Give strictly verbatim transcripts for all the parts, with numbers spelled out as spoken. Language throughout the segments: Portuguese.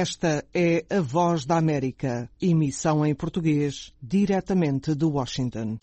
Esta é a Voz da América, emissão em português, diretamente de Washington.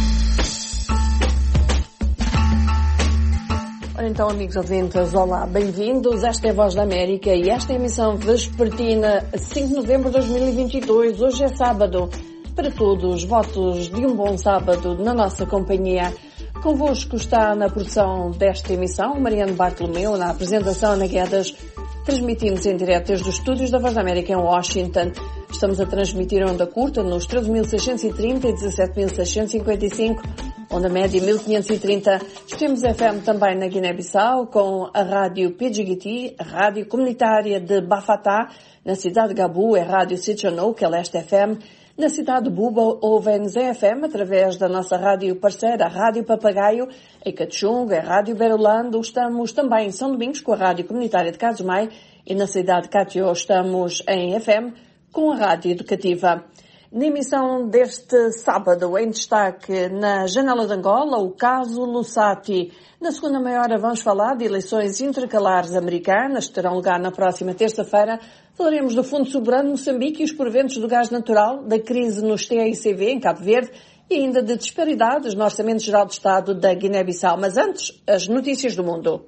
Ora então, amigos ouvintes, olá, bem-vindos. Esta é a Voz da América e esta é a emissão vespertina, cinco de novembro de dois mil e vinte e dois. Hoje é sábado. Para todos, votos de um bom sábado na nossa companhia. Convosco está na produção desta emissão Mariano Bartolomeu, na apresentação Ana Guedes. Transmitimos em direto desde os estúdios da Voz da América em Washington. Estamos a transmitir a onda curta nos treze mil seiscentos e trinta e dezassete mil seiscentos e cinquenta e cinco, onda média mil quinhentos e trinta. Temos F M também na Guiné-Bissau com a rádio P G G T, a rádio comunitária de Bafatá. Na cidade de Gabu é a rádio Sichano, que é Leste F M. Na cidade de Buba ouvem-nos em F M através da nossa rádio parceira, a Rádio Papagaio. Em Cachunga, a Rádio Berolando. Estamos também em São Domingos com a Rádio Comunitária de Casumai e na cidade de Catió estamos em F M com a Rádio Educativa. Na emissão deste sábado, em destaque na Janela de Angola, o caso Lusati. Na segunda meia hora vamos falar de eleições intercalares americanas que terão lugar na próxima terça-feira. Falaremos do Fundo Soberano de Moçambique e os proventos do gás natural, da crise nos T I C V em Cabo Verde e ainda de disparidades no Orçamento Geral do Estado da Guiné-Bissau. Mas antes, as notícias do mundo.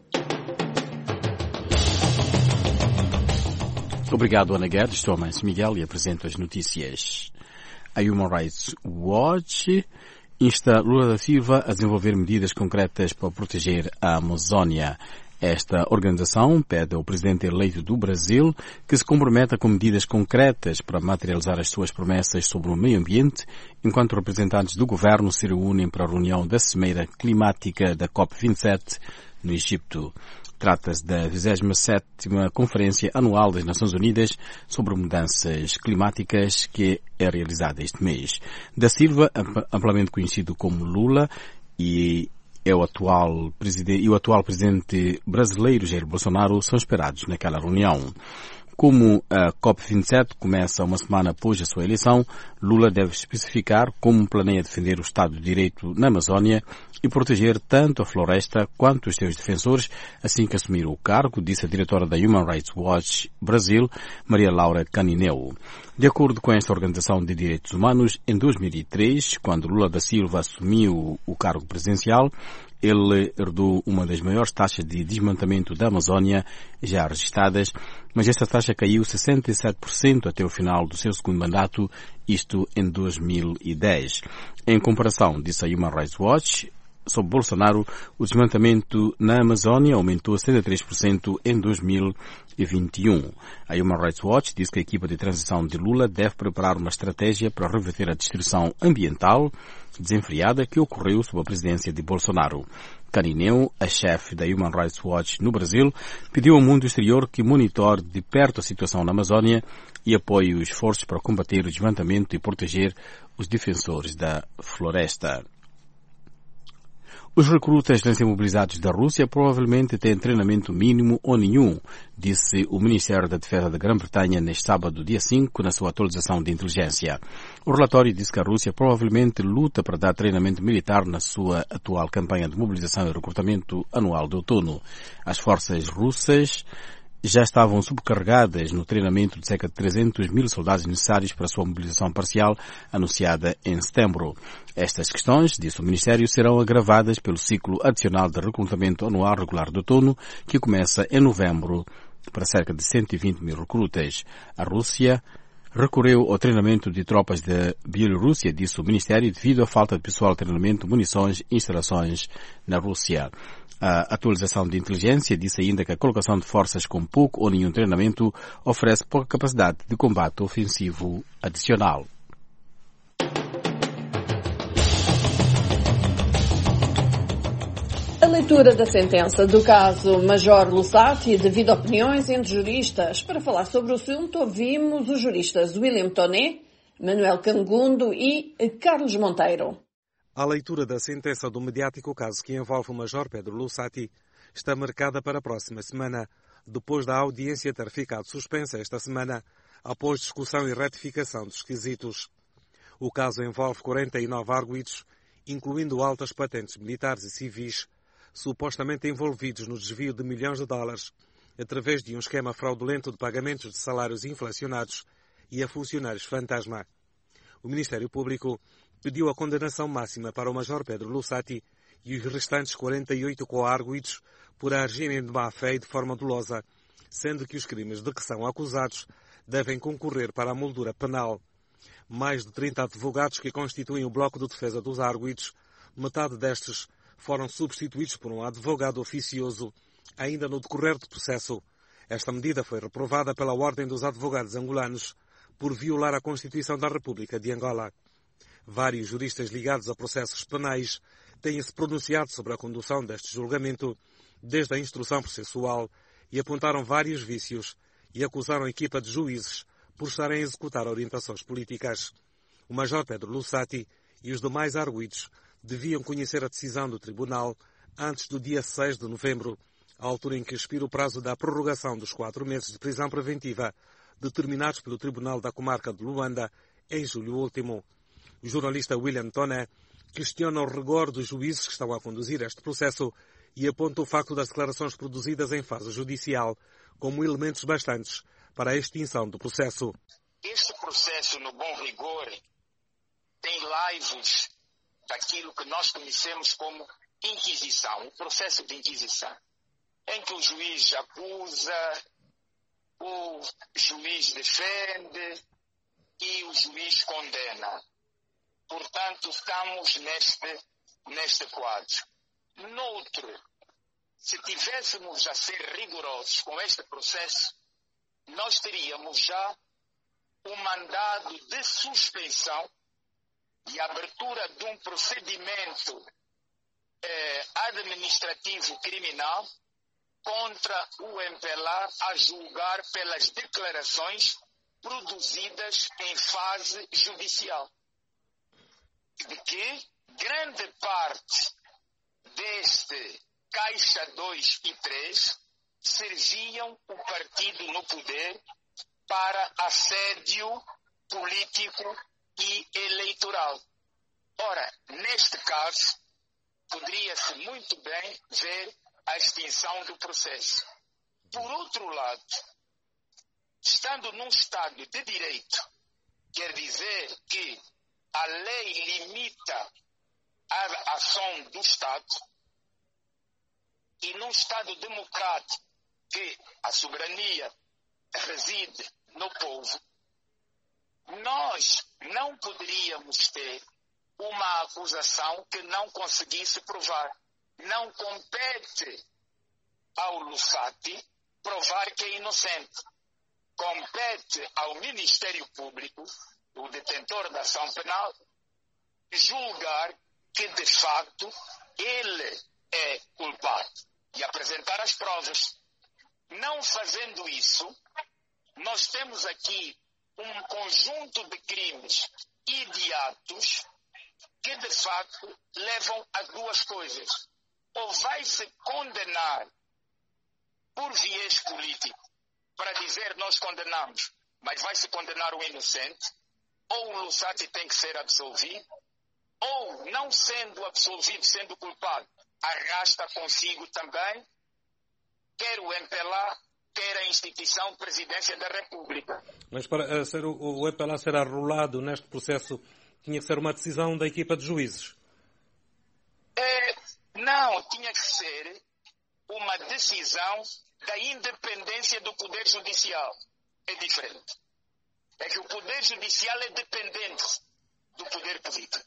Obrigado, Ana Guedes. Estou a Manso Miguel e apresento as notícias. A Human Rights Watch insta Lula da Silva a desenvolver medidas concretas para proteger a Amazónia. Esta organização pede ao presidente eleito do Brasil que se comprometa com medidas concretas para materializar as suas promessas sobre o meio ambiente, enquanto representantes do governo se reúnem para a reunião da Cimeira Climática da COP vinte e sete no Egito. Trata-se da vigésima sétima Conferência Anual das Nações Unidas sobre Mudanças Climáticas, que é realizada este mês. Da Silva, amplamente conhecido como Lula, e é o atual presidente, e o atual presidente brasileiro Jair Bolsonaro são esperados naquela reunião. Como a COP vinte e sete começa uma semana após a sua eleição, Lula deve especificar como planeia defender o Estado de Direito na Amazónia e proteger tanto a floresta quanto os seus defensores assim que assumir o cargo, disse a diretora da Human Rights Watch Brasil, Maria Laura Canineu. De acordo com esta organização de direitos humanos, em dois mil e três, quando Lula da Silva assumiu o cargo presidencial, ele herdou uma das maiores taxas de desmatamento da Amazónia já registradas, mas esta taxa caiu sessenta e sete por cento até o final do seu segundo mandato, isto em dois mil e dez. Em comparação, disse a Human Rights Watch, sob Bolsonaro, o desmatamento na Amazónia aumentou setenta e três por cento em dois mil e vinte e um. A Human Rights Watch diz que a equipa de transição de Lula deve preparar uma estratégia para reverter a destruição ambiental desenfreada que ocorreu sob a presidência de Bolsonaro. Canineu, a chefe da Human Rights Watch no Brasil, pediu ao mundo exterior que monitore de perto a situação na Amazónia e apoie os esforços para combater o desmatamento e proteger os defensores da floresta. Os recrutas recém-mobilizados da Rússia provavelmente têm treinamento mínimo ou nenhum, disse o Ministério da Defesa da Grã-Bretanha neste sábado, dia cinco, na sua atualização de inteligência. O relatório diz que a Rússia provavelmente luta para dar treinamento militar na sua atual campanha de mobilização e recrutamento anual de outono. As forças russas já estavam subcarregadas no treinamento de cerca de trezentos mil soldados necessários para a sua mobilização parcial anunciada em setembro. Estas questões, disse o Ministério, serão agravadas pelo ciclo adicional de recrutamento anual regular de outono, que começa em novembro para cerca de cento e vinte mil recrutas. A Rússia recorreu ao treinamento de tropas da Bielorrússia, disse o Ministério, devido à falta de pessoal de treinamento, munições e instalações na Rússia. A atualização de inteligência disse ainda que a colocação de forças com pouco ou nenhum treinamento oferece pouca capacidade de combate ofensivo adicional. A leitura da sentença do caso Major Lusati, devido a opiniões entre juristas. Para falar sobre o assunto, ouvimos os juristas William Toné, Manuel Cangundo e Carlos Monteiro. A leitura da sentença do mediático caso que envolve o Major Pedro Lusati está marcada para a próxima semana, depois da audiência ter ficado suspensa esta semana, após discussão e ratificação dos quesitos. O caso envolve quarenta e nove arguidos, incluindo altas patentes militares e civis, supostamente envolvidos no desvio de milhões de dólares através de um esquema fraudulento de pagamentos de salários inflacionados e a funcionários fantasma. O Ministério Público pediu a condenação máxima para o Major Pedro Lussati e os restantes quarenta e oito coarguidos por agirem de má fé e de forma dolosa, sendo que os crimes de que são acusados devem concorrer para a moldura penal. Mais de trinta advogados que constituem o Bloco de Defesa dos Arguidos, metade destes foram substituídos por um advogado oficioso, ainda no decorrer do processo. Esta medida foi reprovada pela Ordem dos Advogados Angolanos por violar a Constituição da República de Angola. Vários juristas ligados a processos penais têm-se pronunciado sobre a condução deste julgamento, desde a instrução processual, e apontaram vários vícios e acusaram a equipa de juízes por estarem a executar orientações políticas. O Major Pedro Lussati e os demais arguidos deviam conhecer a decisão do Tribunal antes do dia seis de novembro, à altura em que expira o prazo da prorrogação dos quatro meses de prisão preventiva determinados pelo Tribunal da Comarca de Luanda em julho último. O jornalista William Toné questiona o rigor dos juízes que estão a conduzir este processo e aponta o facto das declarações produzidas em fase judicial como elementos bastantes para a extinção do processo. Este processo, no bom rigor, tem laivos daquilo que nós conhecemos como inquisição, o processo de inquisição, em que o juiz acusa, o juiz defende e o juiz condena. Portanto, estamos neste, neste quadro. Noutro, se tivéssemos a ser rigorosos com este processo, nós teríamos já um mandado de suspensão e abertura de um procedimento eh, administrativo criminal contra o M P L A a julgar pelas declarações produzidas em fase judicial. De que grande parte deste Caixa dois e três serviam o partido no poder para assédio político e eleitoral. Ora, neste caso, poderia-se muito bem ver a extinção do processo. Por outro lado, estando num Estado de Direito, quer dizer que a lei limita a ação do Estado, e num Estado democrático que a soberania reside no povo, nós não poderíamos ter uma acusação que não conseguisse provar. Não compete ao Lussati provar que é inocente. Compete ao Ministério Público, o detentor da ação penal, julgar que, de facto, ele é culpado e apresentar as provas. Não fazendo isso, nós temos aqui um conjunto de crimes e de atos que, de facto, levam a duas coisas. Ou vai-se condenar por viés político, para dizer nós condenamos, mas vai-se condenar o inocente, ou o Lussati tem que ser absolvido, ou, não sendo absolvido, sendo culpado, arrasta consigo também, quer o M P L A, quer a instituição Presidência da República. Mas para ser o, o M P L A ser arrolado neste processo, tinha que ser uma decisão da equipa de juízes? É, não, tinha que ser uma decisão da independência do Poder Judicial. É diferente. É que o Poder Judicial é dependente do Poder Político.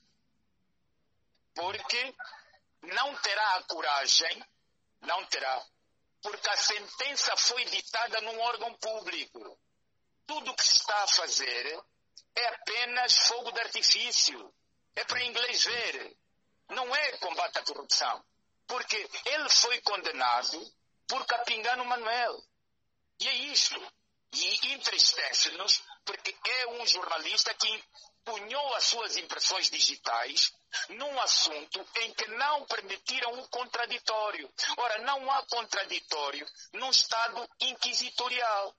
Porque não terá a coragem, não terá, porque a sentença foi ditada num órgão público. Tudo o que se está a fazer é apenas fogo de artifício. É para inglês ver. Não é combate à corrupção. Porque ele foi condenado por Capingano Manuel. E é isto. E entristece-nos porque é um jornalista que punhou as suas impressões digitais num assunto em que não permitiram o contraditório. Ora, não há contraditório num Estado inquisitorial.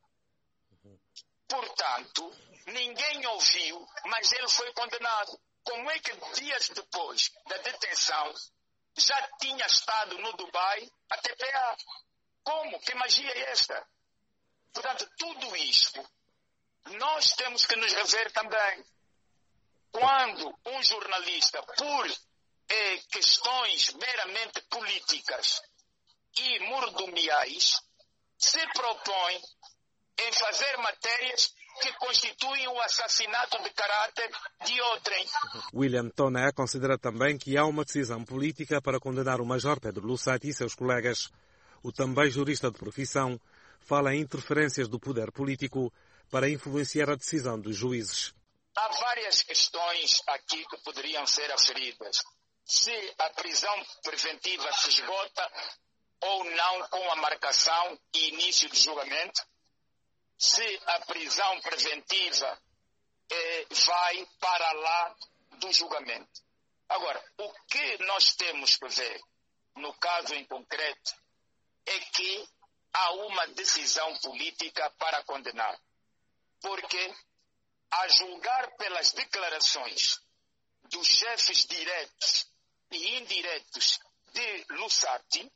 Portanto, ninguém ouviu, mas ele foi condenado. Como é que dias depois da detenção já tinha estado no Dubai a T P A? Como? Que magia é esta? Portanto, tudo isto, nós temos que nos rever também. Quando um jornalista, por eh, questões meramente políticas e mordomiais, se propõe em fazer matérias que constituem o assassinato de caráter de outrem. William Toné considera também que há uma decisão política para condenar o Major Pedro Lusati e seus colegas. O também jurista de profissão fala em interferências do poder político para influenciar a decisão dos juízes. Há várias questões aqui que poderiam ser aferidas. Se a prisão preventiva se esgota ou não com a marcação e início do julgamento, se a prisão preventiva eh, vai para lá do julgamento. Agora, o que nós temos que ver, no caso em concreto, é que há uma decisão política para condenar. Porque, a julgar pelas declarações dos chefes diretos e indiretos de Lusati,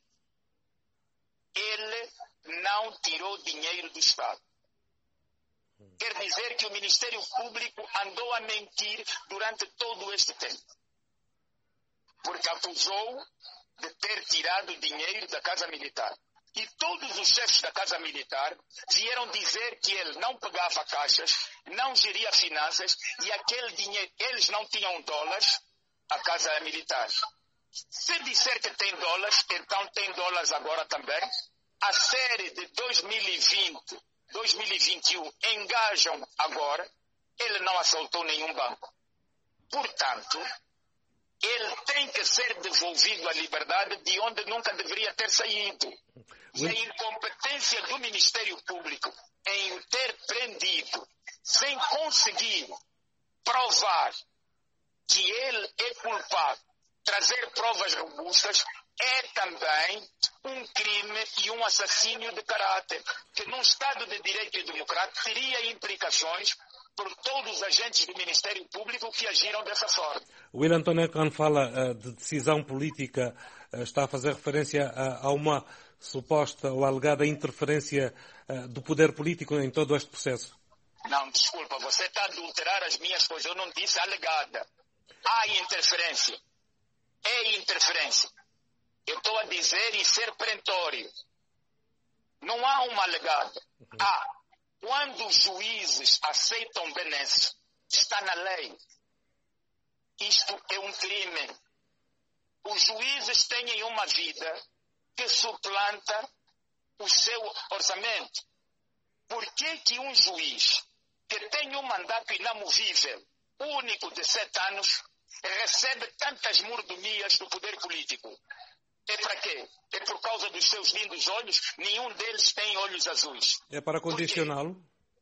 ele não tirou dinheiro do Estado. Quer dizer que o Ministério Público andou a mentir durante todo este tempo. Porque acusou de ter tirado dinheiro da Casa Militar. E todos os chefes da Casa Militar vieram dizer que ele não pagava caixas, não geria finanças e aquele dinheiro, eles não tinham dólares, a Casa Militar. Se disser que tem dólares, então tem dólares agora também. A série de dois mil e vinte, dois mil e vinte e um engajam agora, ele não assaltou nenhum banco. Portanto, ele tem que ser devolvido à liberdade de onde nunca deveria ter saído. E a incompetência do Ministério Público em ter prendido, sem conseguir provar que ele é culpado, trazer provas robustas, é também um crime e um assassínio de caráter, que num Estado de Direito e Democrático teria implicações por todos os agentes do Ministério Público que agiram dessa forma. William Toné, quando fala uh, de decisão política, uh, está a fazer referência a, a uma suposta ou alegada interferência uh, do poder político em todo este processo? Não, desculpa, você está a adulterar as minhas coisas. Eu não disse alegada. Há interferência. É interferência. Eu estou a dizer e ser perentório. Não há uma alegada. Há. Quando os juízes aceitam benesse, está na lei. Isto é um crime. Os juízes têm uma vida que suplanta o seu orçamento. Por que que um juiz que tem um mandato inamovível, único de sete anos, recebe tantas mordomias do poder político? É para quê? É por causa dos seus lindos olhos? Nenhum deles tem olhos azuis. É para condicioná-lo?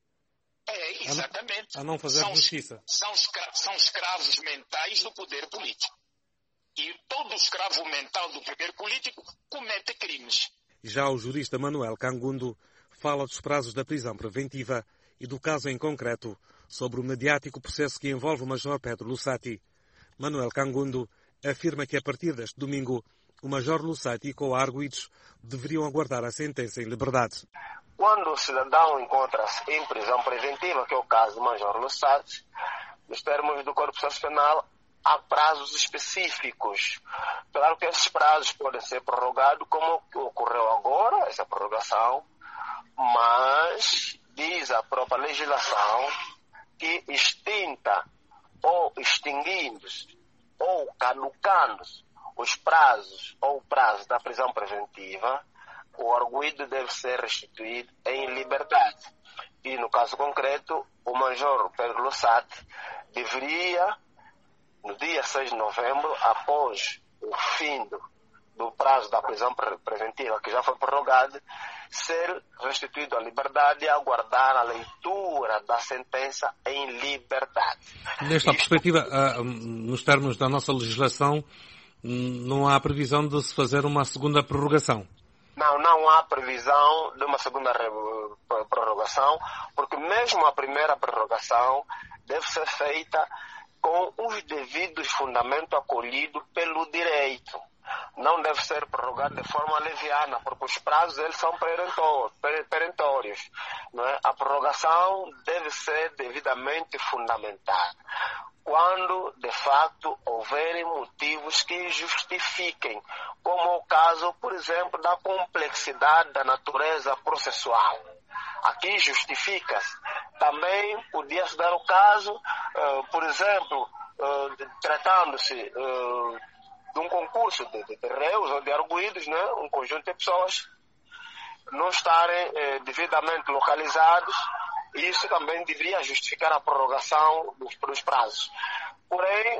É, exatamente. A não, a não fazer são, justiça. São, escra- são escravos mentais do poder político. E todo escravo mental do poder político comete crimes. Já o jurista Manuel Cangundo fala dos prazos da prisão preventiva e do caso em concreto sobre o mediático processo que envolve o Major Pedro Lusati. Manuel Cangundo afirma que a partir deste domingo o Major Lusati e co-arguidos deveriam aguardar a sentença em liberdade. Quando o cidadão encontra-se em prisão preventiva, que é o caso do Major Lusati, nos termos do Código Processo Penal, há prazos específicos. Claro que esses prazos podem ser prorrogados, como ocorreu agora, essa prorrogação, mas diz a própria legislação que extinta ou extinguindo ou caducando os prazos ou o prazo da prisão preventiva, o arguido deve ser restituído em liberdade. E no caso concreto, o Major Pedro Lusati deveria, no dia seis de novembro, após o fim do, do prazo da prisão pre- preventiva, que já foi prorrogado, ser restituído à liberdade e aguardar a leitura da sentença em liberdade. Nesta Isto... perspectiva, nos termos da nossa legislação, não há previsão de se fazer uma segunda prorrogação? Não, não há previsão de uma segunda prorrogação, porque mesmo a primeira prorrogação deve ser feita com os devidos fundamentos acolhidos pelo direito. não deve ser prorrogado de forma leviana, porque os prazos eles são perentórios. Não é? A prorrogação deve ser devidamente fundamentada quando, de facto, houverem motivos que justifiquem, como o caso, por exemplo, da complexidade da natureza processual. Aqui justifica-se. Também podia-se dar o caso, uh, por exemplo, uh, tratando-se uh, de um concurso de, de, de réus ou de arguidos, né? Um conjunto de pessoas não estarem eh, devidamente localizados, e isso também deveria justificar a prorrogação dos, dos prazos. Porém,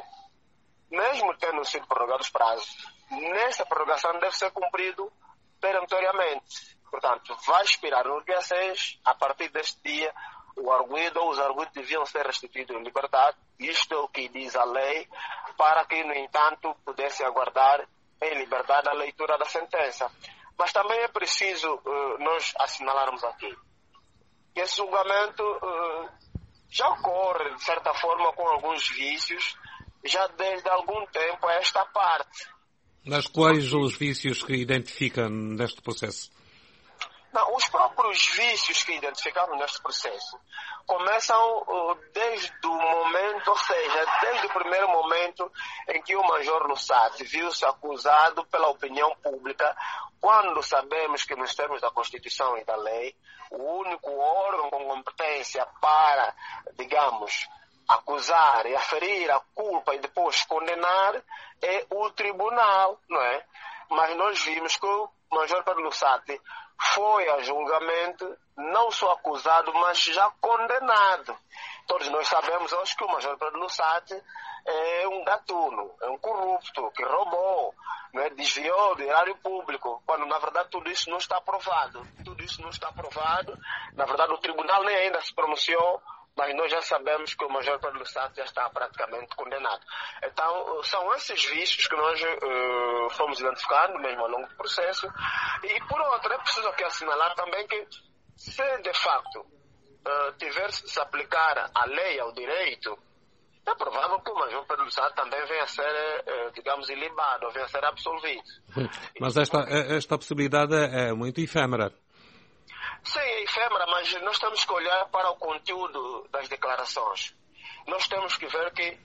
mesmo tendo sido prorrogados os prazos, nessa prorrogação deve ser cumprido perentoriamente. Portanto, vai expirar no dia seis, a partir deste dia, o arguido ou os arguidos deviam ser restituídos em liberdade. Isto é o que diz a lei, para que, no entanto, pudesse aguardar em liberdade a leitura da sentença. Mas também é preciso uh, nós assinalarmos aqui que esse julgamento uh, já ocorre, de certa forma, com alguns vícios, já desde algum tempo a esta parte. Mas quais os vícios que identificam neste processo? Não, os próprios vícios que identificamos neste processo começam uh, desde o momento, ou seja, desde o primeiro momento em que o Major Lussat viu-se acusado pela opinião pública, quando sabemos que, nos termos da Constituição e da lei, o único órgão com competência para, digamos, acusar e aferir a culpa e depois condenar é o tribunal, não é? Mas nós vimos que o Major Pedro Lussat foi a julgamento não só acusado, mas já condenado. Todos nós sabemos hoje que o Major Pedro Lussat é um gatuno, é um corrupto, que roubou, né, desviou do erário público, quando na verdade tudo isso não está provado. Tudo isso não está provado. Na verdade o tribunal nem ainda se pronunciou, mas nós já sabemos que o Major Pedro Lussat já está praticamente condenado. Então, são esses vícios que nós uh, fomos identificando mesmo ao longo do processo. E, por outro, é preciso aqui assinalar também que, se de facto uh, tiver se aplicar a lei ao direito, é provável que o Major Pedro Lussat também venha a ser, uh, digamos, ilibado, venha a ser absolvido. Mas esta, esta possibilidade é muito efêmera. Sim, é efêmera, mas nós temos que olhar para o conteúdo das declarações. Nós temos que ver que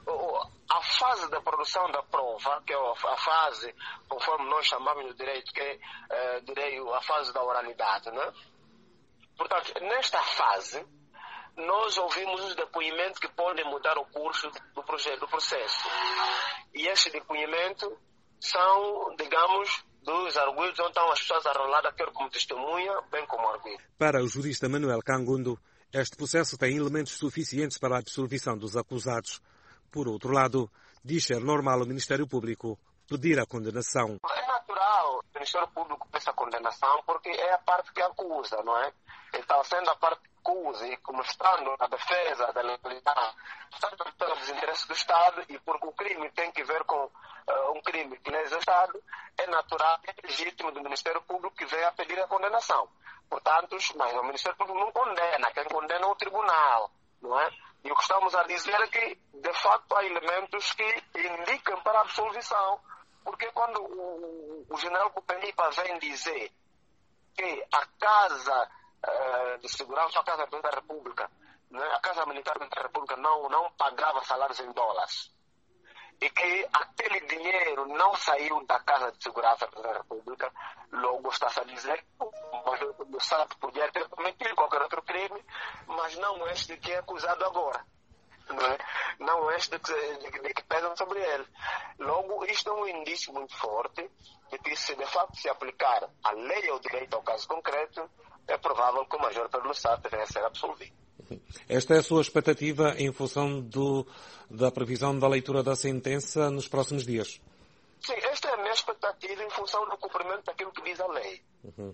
a fase da produção da prova, que é a fase, conforme nós chamamos no direito, que é, é direito, a fase da oralidade, né? Portanto, nesta fase, nós ouvimos os depoimentos que podem mudar o curso do, projeto, do processo. E esses depoimentos são, digamos, dos arguidos onde estão as pessoas arroladas, quer como testemunha, bem como arguido. Para o jurista Manuel Cangundo, este processo tem elementos suficientes para a absolvição dos acusados. Por outro lado, diz ser normal o Ministério Público pedir a condenação. É natural o Ministério Público pedir a condenação porque é a parte que acusa, não é? Então, sendo a parte que acusa e como estando na defesa da legalidade, estando pelos interesses do Estado e porque o crime tem que ver com uh, um crime que lesa o Estado, é natural e é legítimo do Ministério Público que venha a pedir a condenação. Portanto, mas o Ministério Público não condena, quem condena é o Tribunal, não é? E o que estamos a dizer é que, de facto, há elementos que indicam para a absolvição. Porque quando o, o general Cupenipa vem dizer que a Casa uh, de Segurança, a Casa Militar da República, né, a Casa Militar da República não, não pagava salários em dólares, e que aquele dinheiro não saiu da Casa de Segurança da República, logo está-se a dizer que o Lussat podia ter cometido qualquer outro crime, mas não este que é acusado agora. Não, é? Não este que, de, de que pesam sobre ele. Logo, isto é um indício muito forte de que, se de facto se aplicar a lei ao direito ao caso concreto, é provável que o Major Pedro Lussat venha a ser absolvido. Esta é a sua expectativa em função do, da previsão da leitura da sentença nos próximos dias? Sim, esta é a minha expectativa em função do cumprimento daquilo que diz a lei. Uhum.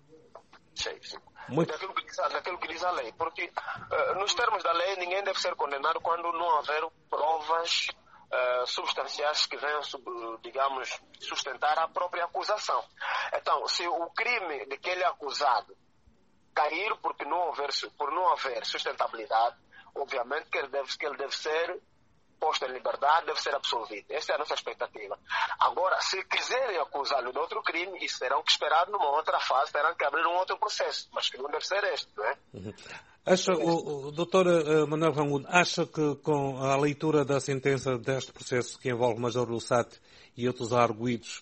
Sim, sim. Muito... Daquilo, que diz, daquilo que diz a lei. Porque, uh, nos termos da lei, ninguém deve ser condenado quando não houver provas uh, substanciais que venham, digamos, sustentar a própria acusação. Então, se o crime de que ele é acusado cair porque não houver, por não haver sustentabilidade, obviamente que ele deve, que ele deve ser posto em liberdade, deve ser absolvido. Essa é a nossa expectativa. Agora, se quiserem acusá-lo de outro crime, isso terão que esperar numa outra fase, terão que abrir um outro processo, mas que não deve ser este, não é? Uhum. Acha, o, o doutor Manuel Rangulo, acha que com a leitura da sentença deste processo que envolve Major Lussat e outros arguidos,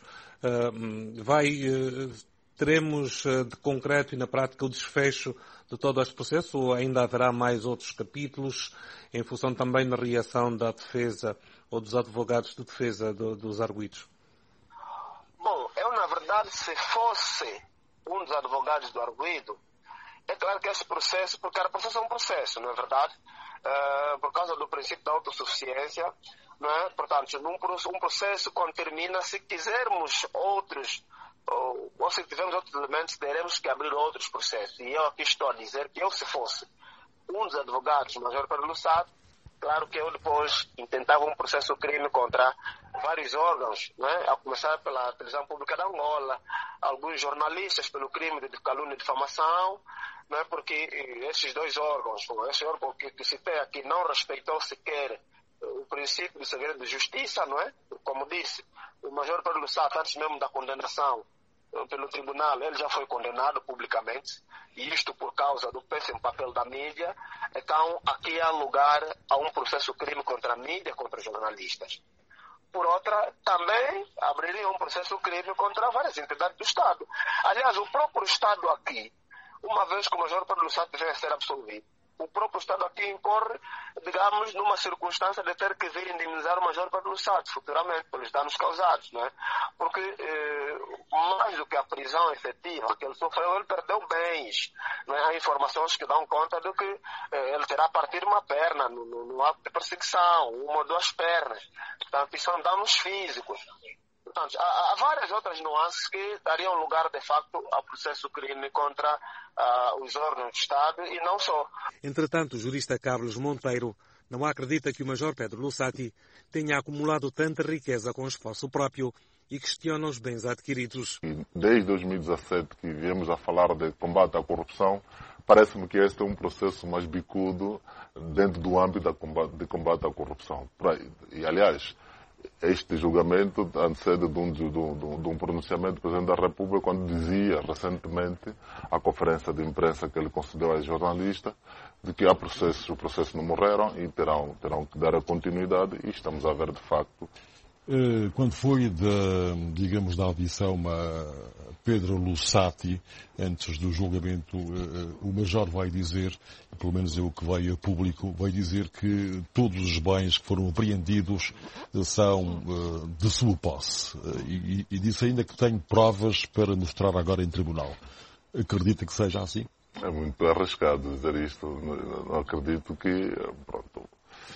uh, vai, uh, teremos uh, de concreto e na prática o desfecho de todo este processo, ou ainda haverá mais outros capítulos em função também da reação da defesa ou dos advogados de defesa do, dos arguidos? Bom, eu na verdade, se fosse um dos advogados do arguido, é claro que esse processo, porque cada processo é um processo, não é verdade? Uh, por causa do princípio da autossuficiência, não é? Portanto, num, um processo quando termina, se quisermos outros, ou, ou se tivermos outros elementos, teremos que abrir outros processos. E eu aqui estou a dizer que eu, se fosse um dos advogados, Major Pedro Lussat, claro que eu depois intentava um processo crime contra vários órgãos, não é? A começar pela televisão pública da Angola, alguns jornalistas pelo crime de calúnia e difamação, não é? Porque esses dois órgãos, esse órgão que, que citei aqui não respeitou sequer o princípio do segredo de justiça, não é? Como disse, o Major Pedro Lussat, antes mesmo da condenação pelo tribunal, ele já foi condenado publicamente, e isto por causa do péssimo papel da mídia. Então, aqui há lugar a um processo crime contra a mídia, contra jornalistas. Por outra, também abriria um processo crime contra várias entidades do Estado. Aliás, o próprio Estado aqui, uma vez que o Major Pedro Lussat venha a ser absolvido, o próprio Estado aqui incorre, digamos, numa circunstância de ter que vir indemnizar o Major Pedro Lussat futuramente pelos danos causados, não é? Porque eh, mais do que a prisão efetiva que ele sofreu, ele perdeu bens, não é? Há informações que dão conta de que eh, ele terá partido uma perna no, no, no ato de perseguição, uma ou duas pernas. Portanto, isso são danos físicos. Portanto, há, há várias outras nuances que dariam lugar, de facto, ao processo crime contra uh, os órgãos de Estado e não só. Entretanto, o jurista Carlos Monteiro não acredita que o Major Pedro Lussat tenha acumulado tanta riqueza com esforço próprio e questiona os bens adquiridos. Desde dois mil e dezassete que viemos a falar de combate à corrupção, parece-me que este é um processo mais bicudo dentro do âmbito de combate à corrupção. E, aliás, este julgamento antecede de um, de, um, de um pronunciamento do Presidente da República, quando dizia recentemente, à conferência de imprensa que ele concedeu a jornalista, de que há processos, os processos não morreram e terão, terão que dar a continuidade, e estamos a ver de facto. Quando foi, da, digamos, da audição a Pedro Lussat, antes do julgamento, o Major vai dizer, pelo menos é o que veio a público, vai dizer que todos os bens que foram apreendidos são de sua posse. E, e disse ainda que tem provas para mostrar agora em tribunal. Acredita que seja assim? É muito arriscado dizer isto. Não acredito que, pronto,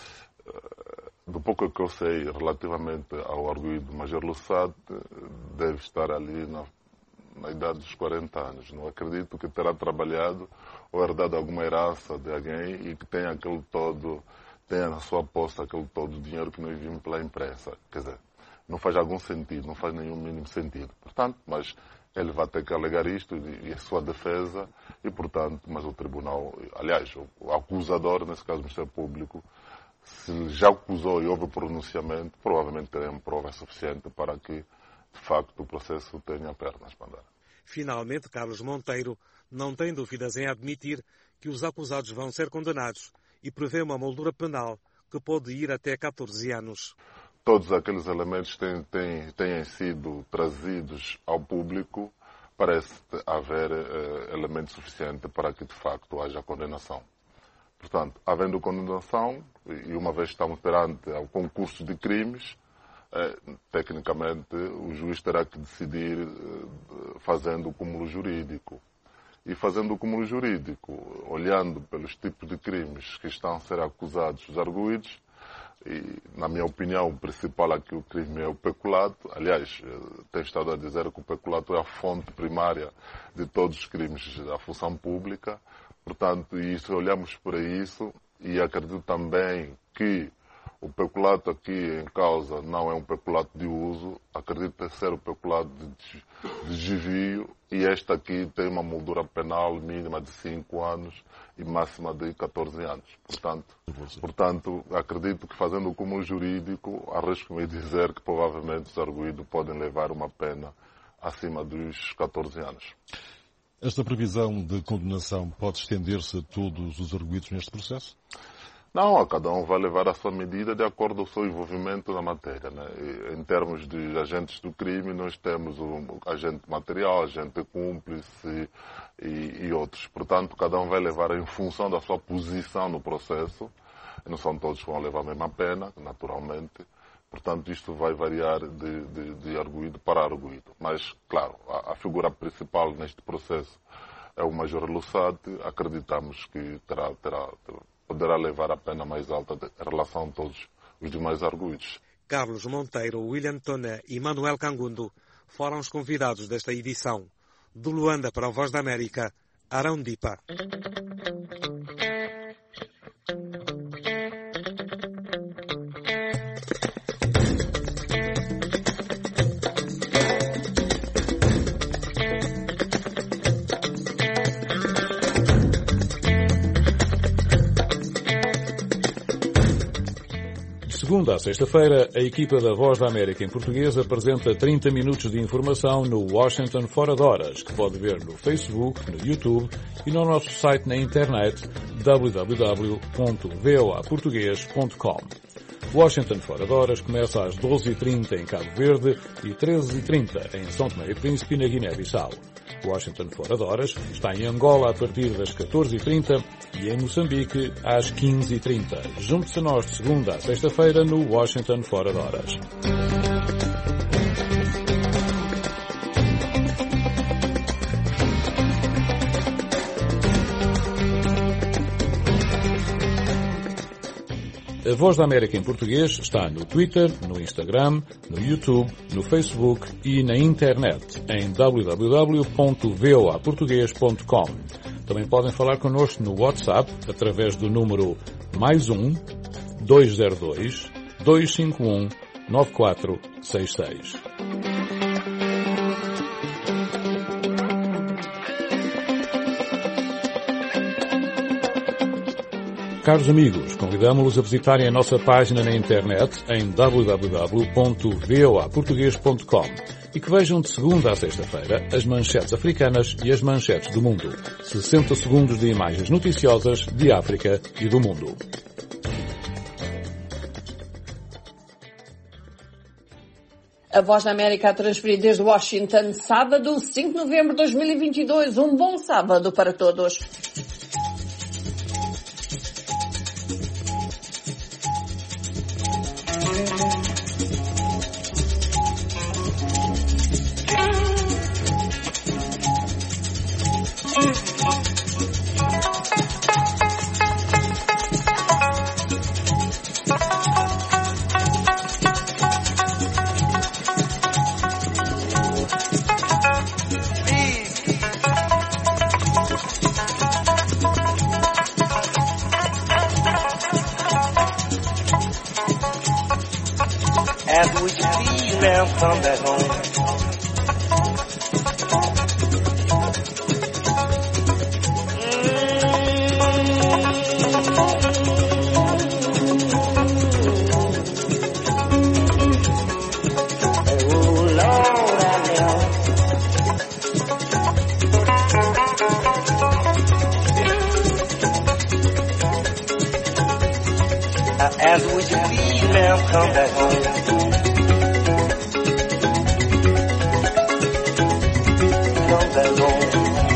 do pouco que eu sei relativamente ao arguido do Major Lussat, deve estar ali na, na idade dos quarenta anos. Não acredito que terá trabalhado ou herdado alguma herança de alguém e que tenha aquele todo, tenha na sua posse aquele todo de dinheiro que nós vimos pela imprensa. Quer dizer, não faz algum sentido, não faz nenhum mínimo sentido. Portanto, mas ele vai ter que alegar isto e a sua defesa e, portanto, mas o tribunal, aliás, o acusador, nesse caso o Ministério Público, se já acusou e houve pronunciamento, provavelmente teremos prova suficiente para que, de facto, o processo tenha pernas para andar. Finalmente, Carlos Monteiro não tem dúvidas em admitir que os acusados vão ser condenados e prevê uma moldura penal que pode ir até catorze anos. Todos aqueles elementos têm, têm, têm sido trazidos ao público, parece haver eh, elemento suficiente para que, de facto, haja condenação. Portanto, havendo condenação, e uma vez estamos perante o concurso de crimes, eh, tecnicamente o juiz terá que decidir eh, fazendo o cúmulo jurídico. E fazendo o cúmulo jurídico, olhando pelos tipos de crimes que estão a ser acusados os arguidos, e, na minha opinião, o principal aqui o crime é o peculato. Aliás, tenho estado a dizer que o peculato é a fonte primária de todos os crimes da função pública. Portanto, e se olhamos para isso, e acredito também que O peculato aqui em causa não é um peculato de uso, acredito ser o peculato de, de desvio, e este aqui tem uma moldura penal mínima de cinco anos e máxima de catorze anos. Portanto, portanto acredito que fazendo como jurídico, arrisco-me dizer que provavelmente os arguidos podem levar uma pena acima dos catorze anos. Esta previsão de condenação pode estender-se a todos os arguidos neste processo? Não, cada um vai levar a sua medida de acordo com o seu envolvimento na matéria, né? E, em termos de agentes do crime, nós temos o agente material, agente cúmplice e, e outros. Portanto, cada um vai levar em função da sua posição no processo. Não são todos que vão levar a mesma pena, naturalmente. Portanto, isto vai variar de, de, de arguido para arguido. Mas, claro, a, a figura principal neste processo é o Major Lussati. Acreditamos que terá, terá, terá poderá levar a pena mais alta em relação a todos os demais arguidos. Carlos Monteiro, William Toné e Manuel Cangundo foram os convidados desta edição. De Luanda para a Voz da América, Arão Dipa. Segunda a sexta-feira, a equipa da Voz da América em português apresenta trinta minutos de informação no Washington Fora de Horas, que pode ver no Facebook, no YouTube e no nosso site na internet w w w ponto v o a português ponto com. Washington Fora de Horas começa às doze e trinta em Cabo Verde e treze e trinta em São Tomé e Príncipe na Guiné-Bissau. Washington Fora de Horas está em Angola a partir das catorze e trinta e em Moçambique às quinze e trinta. Junte-se a nós de segunda a sexta-feira no Washington Fora de Horas. A Voz da América em português está no Twitter, no Instagram, no YouTube, no Facebook e na internet em w w w ponto v o a português ponto com. Também podem falar connosco no WhatsApp através do número mais um, dois zero dois, dois cinco um, nove quatro seis seis. Caros amigos, convidamos-los a visitarem a nossa página na internet em w w w ponto v o a português ponto com e que vejam de segunda a sexta-feira as manchetes africanas e as manchetes do mundo. sessenta segundos de imagens noticiosas de África e do mundo. A Voz da América a transferir desde Washington, sábado, cinco de novembro de dois mil e vinte e dois. Um bom sábado para todos. As we see them come back home. As we see them come back home. Come back home.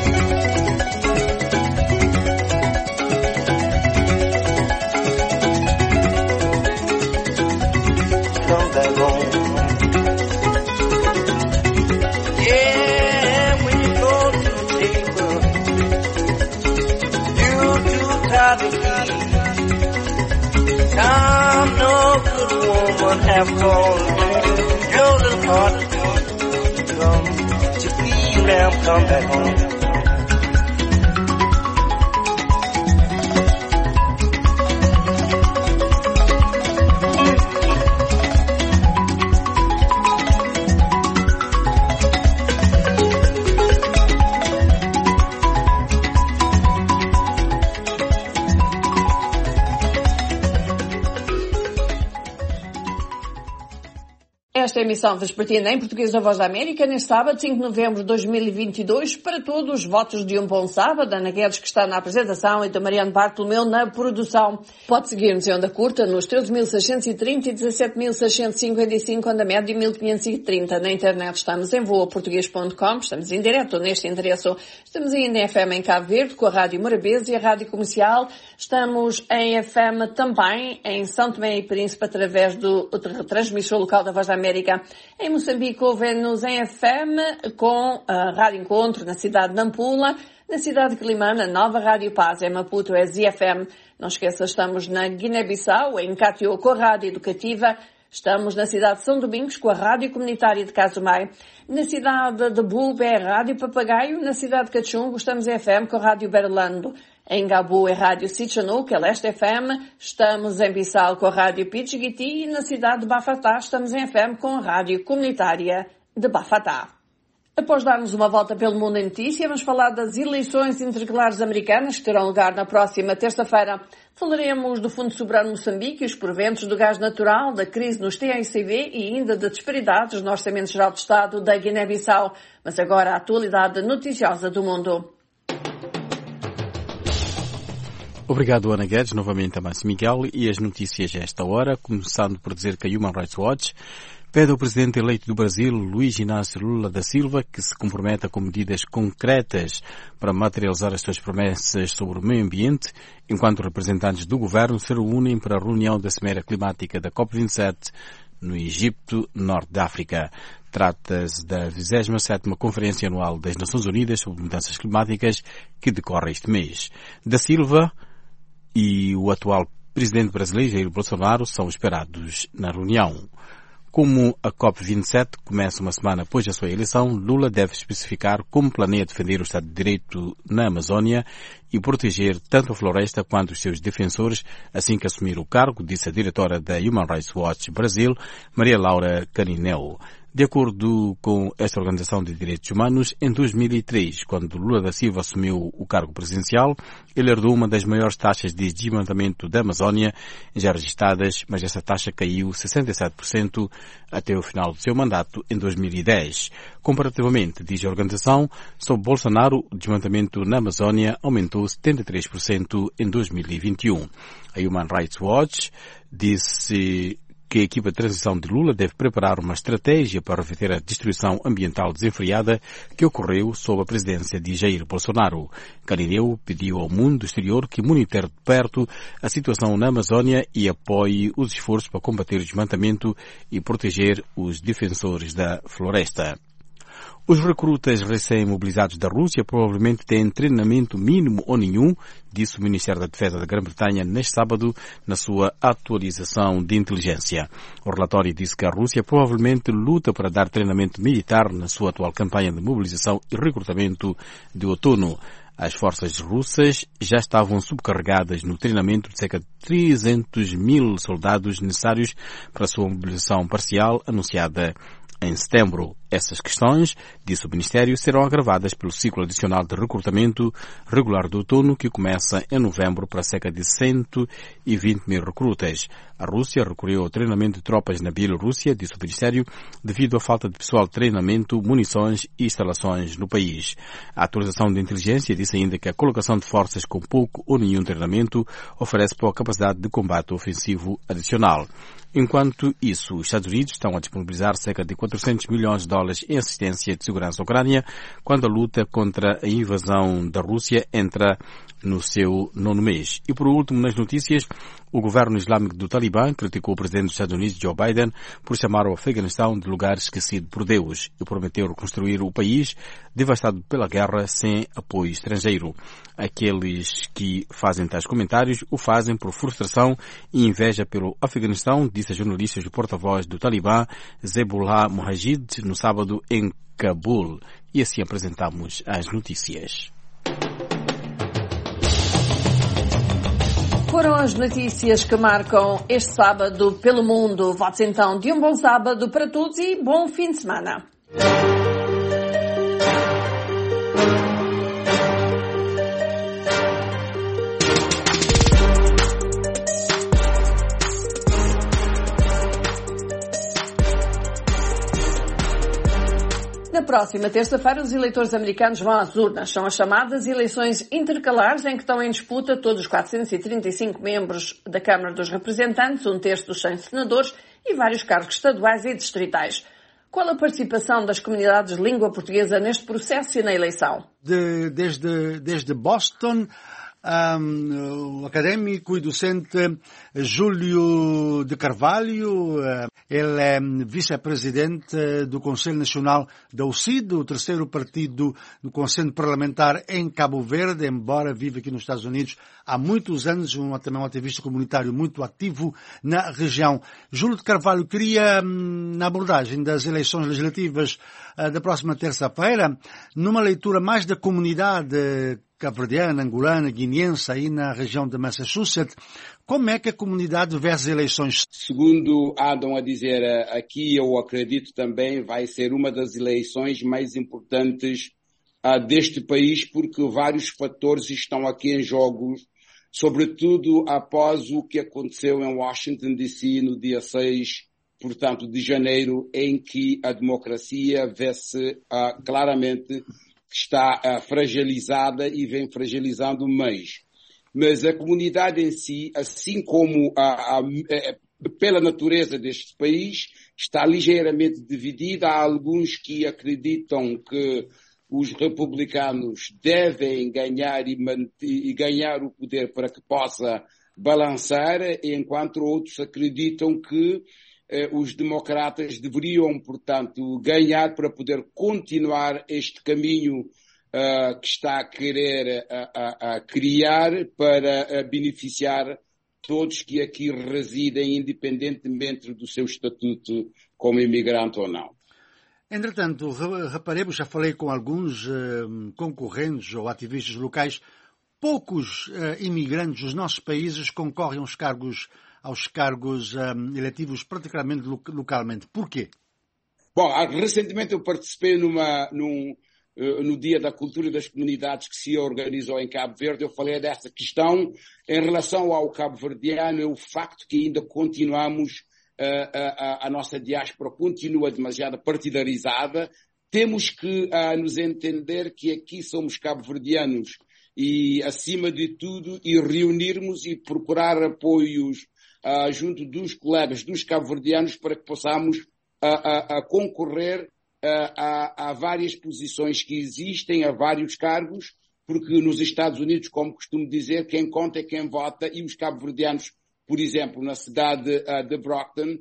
Come back home. Yeah, when you go to the table, you too tired to eat. I'm no good woman after all. Your little heart to come to feel them come back home. esta emissão vespertina em português da Voz da América, neste sábado, cinco de novembro de dois mil e vinte e dois. Para todos, votos de um bom sábado. Ana Guedes, que está na apresentação, e do Mariano Bartolomeu na produção. Pode seguir-nos em onda curta nos treze mil seiscentos e trinta e dezassete mil seiscentos e cinquenta e cinco, onda média mil quinhentos e trinta. Na internet estamos em voa português ponto com, estamos em direto neste endereço. Estamos ainda em F M em Cabo Verde, com a Rádio Morabeza e a Rádio Comercial. Estamos em F M também em São Tomé e Príncipe, através do transmissor local da Voz da América. Em Moçambique, ouvem-nos em F M com a Rádio Encontro na cidade de Nampula, na cidade de Climana, Nova Rádio Paz, em Maputo é Z F M. Não esqueça, estamos na Guiné-Bissau, em Catió, com a Rádio Educativa. Estamos na cidade de São Domingos, com a Rádio Comunitária de Casumai. Na cidade de Bulba é a Rádio Papagaio. Na cidade de Cachungo estamos em F M com a Rádio Berlando. Em Gabu é a Rádio Sitchanuc, é Leste F M. Estamos em Bissau com a Rádio Pichiguiti. E na cidade de Bafatá estamos em F M com a Rádio Comunitária de Bafatá. Após darmos uma volta pelo mundo em notícia, vamos falar das eleições intercalares americanas que terão lugar na próxima terça-feira. Falaremos do Fundo Soberano Moçambique, os proventos do gás natural, da crise nos T I C V e ainda de disparidades no Orçamento Geral de Estado da Guiné-Bissau. Mas agora a atualidade noticiosa do mundo. Obrigado, Ana Guedes, novamente a Márcio Miguel, e as notícias a esta hora, começando por dizer que a Human Rights Watch pede ao presidente eleito do Brasil, Luiz Inácio Lula da Silva, que se comprometa com medidas concretas para materializar as suas promessas sobre o meio ambiente, enquanto representantes do governo se reúnem para a reunião da Cimeira Climática da COP vinte e sete no Egito, Norte da África. Trata-se da vigésima sétima Conferência Anual das Nações Unidas sobre Mudanças Climáticas, que decorre este mês. Da Silva e o atual presidente brasileiro, Jair Bolsonaro, são esperados na reunião. Como a COP vinte e sete começa uma semana após a sua eleição, Lula deve especificar como planeia defender o Estado de Direito na Amazônia e proteger tanto a floresta quanto os seus defensores assim que assumir o cargo, disse a diretora da Human Rights Watch Brasil, Maria Laura Canineu. De acordo com esta Organização de Direitos Humanos, em dois mil e três, quando Lula da Silva assumiu o cargo presidencial, ele herdou uma das maiores taxas de desmatamento da Amazónia já registradas, mas essa taxa caiu sessenta e sete por cento até o final do seu mandato em dois mil e dez. Comparativamente, diz a organização, sob Bolsonaro, o desmatamento na Amazónia aumentou setenta e três por cento em dois mil e vinte e um. A Human Rights Watch disse que a equipa de transição de Lula deve preparar uma estratégia para reverter a destruição ambiental desenfreada que ocorreu sob a presidência de Jair Bolsonaro. Canineu pediu ao mundo exterior que monitore de perto a situação na Amazónia e apoie os esforços para combater o desmatamento e proteger os defensores da floresta. Os recrutas recém-mobilizados da Rússia provavelmente têm treinamento mínimo ou nenhum, disse o Ministério da Defesa da Grã-Bretanha neste sábado na sua atualização de inteligência. O relatório disse que a Rússia provavelmente luta para dar treinamento militar na sua atual campanha de mobilização e recrutamento de outono. As forças russas já estavam subcarregadas no treinamento de cerca de trezentos mil soldados necessários para a sua mobilização parcial anunciada em setembro. Essas questões, disse o Ministério, serão agravadas pelo ciclo adicional de recrutamento regular do outono que começa em novembro para cerca de cento e vinte mil recrutas. A Rússia recorreu ao treinamento de tropas na Bielorrússia, disse o Ministério, devido à falta de pessoal de treinamento, munições e instalações no país. A atualização de inteligência disse ainda que a colocação de forças com pouco ou nenhum treinamento oferece pouca capacidade de combate ofensivo adicional. Enquanto isso, os Estados Unidos estão a disponibilizar cerca de quatrocentos milhões de dólares em assistência de segurança à Ucrânia, quando a luta contra a invasão da Rússia entra no seu nono mês. E por último, nas notícias, o governo islâmico do Talibã criticou o presidente dos Estados Unidos, Joe Biden, por chamar o Afeganistão de lugar esquecido por Deus e prometeu reconstruir o país devastado pela guerra sem apoio estrangeiro. Aqueles que fazem tais comentários o fazem por frustração e inveja pelo Afeganistão, disse a jornalista e porta-voz do Talibã, Zebullah Mujahid, no sábado em Cabul. E assim apresentamos as notícias. Foram as notícias que marcam este sábado pelo mundo. Votos então de um bom sábado para todos e bom fim de semana. próxima terça-feira, os eleitores americanos vão às urnas. São as chamadas eleições intercalares, em que estão em disputa todos os quatrocentos e trinta e cinco membros da Câmara dos Representantes, um terço dos cem senadores e vários cargos estaduais e distritais. Qual a participação das comunidades de língua portuguesa neste processo e na eleição? De, desde, desde Boston, um, o académico e docente Júlio de Carvalho, ele é vice-presidente do Conselho Nacional da U C I D, o terceiro partido do Conselho Parlamentar em Cabo Verde, embora viva aqui nos Estados Unidos há muitos anos, um, também um ativista comunitário muito ativo na região. Júlio de Carvalho, queria, na abordagem das eleições legislativas da próxima terça-feira, numa leitura mais da comunidade cabo-verdiana, angolana, guineense, aí na região de Massachusetts, como é que a comunidade vê as eleições? Segundo andam a dizer aqui, eu acredito também vai ser uma das eleições mais importantes uh, deste país, porque vários fatores estão aqui em jogo, sobretudo após o que aconteceu em Washington D C no dia seis, portanto, de janeiro, em que a democracia vê-se uh, claramente que está uh, fragilizada e vem fragilizando mais. Mas a comunidade em si, assim como a, a, a, pela natureza deste país, está ligeiramente dividida. Há alguns que acreditam que os republicanos devem ganhar e, manter, e ganhar o poder para que possa balançar, enquanto outros acreditam que eh, os democratas deveriam, portanto, ganhar para poder continuar este caminho Uh, que está a querer uh, uh, uh, criar para uh, beneficiar todos que aqui residem, independentemente do seu estatuto como imigrante ou não. Entretanto, reparemos, já falei com alguns uh, concorrentes ou ativistas locais, poucos uh, imigrantes dos nossos países concorrem aos cargos, aos cargos um, eletivos particularmente lo- localmente. Porquê? Bom, recentemente eu participei numa, num no Dia da Cultura e das Comunidades que se organizou em Cabo Verde. Eu falei dessa questão em relação ao cabo-verdiano, é o facto que ainda continuamos, uh, a, a nossa diáspora continua demasiado partidarizada. Temos que uh, nos entender que aqui somos cabo-verdianos e, acima de tudo, e reunirmos e procurar apoios uh, junto dos colegas dos cabo-verdianos para que possamos uh, uh, uh, concorrer Uh, há, há várias posições que existem, há vários cargos, porque nos Estados Unidos, como costumo dizer, quem conta é quem vota, e os cabo-verdianos, por exemplo, na cidade uh, de Brockton,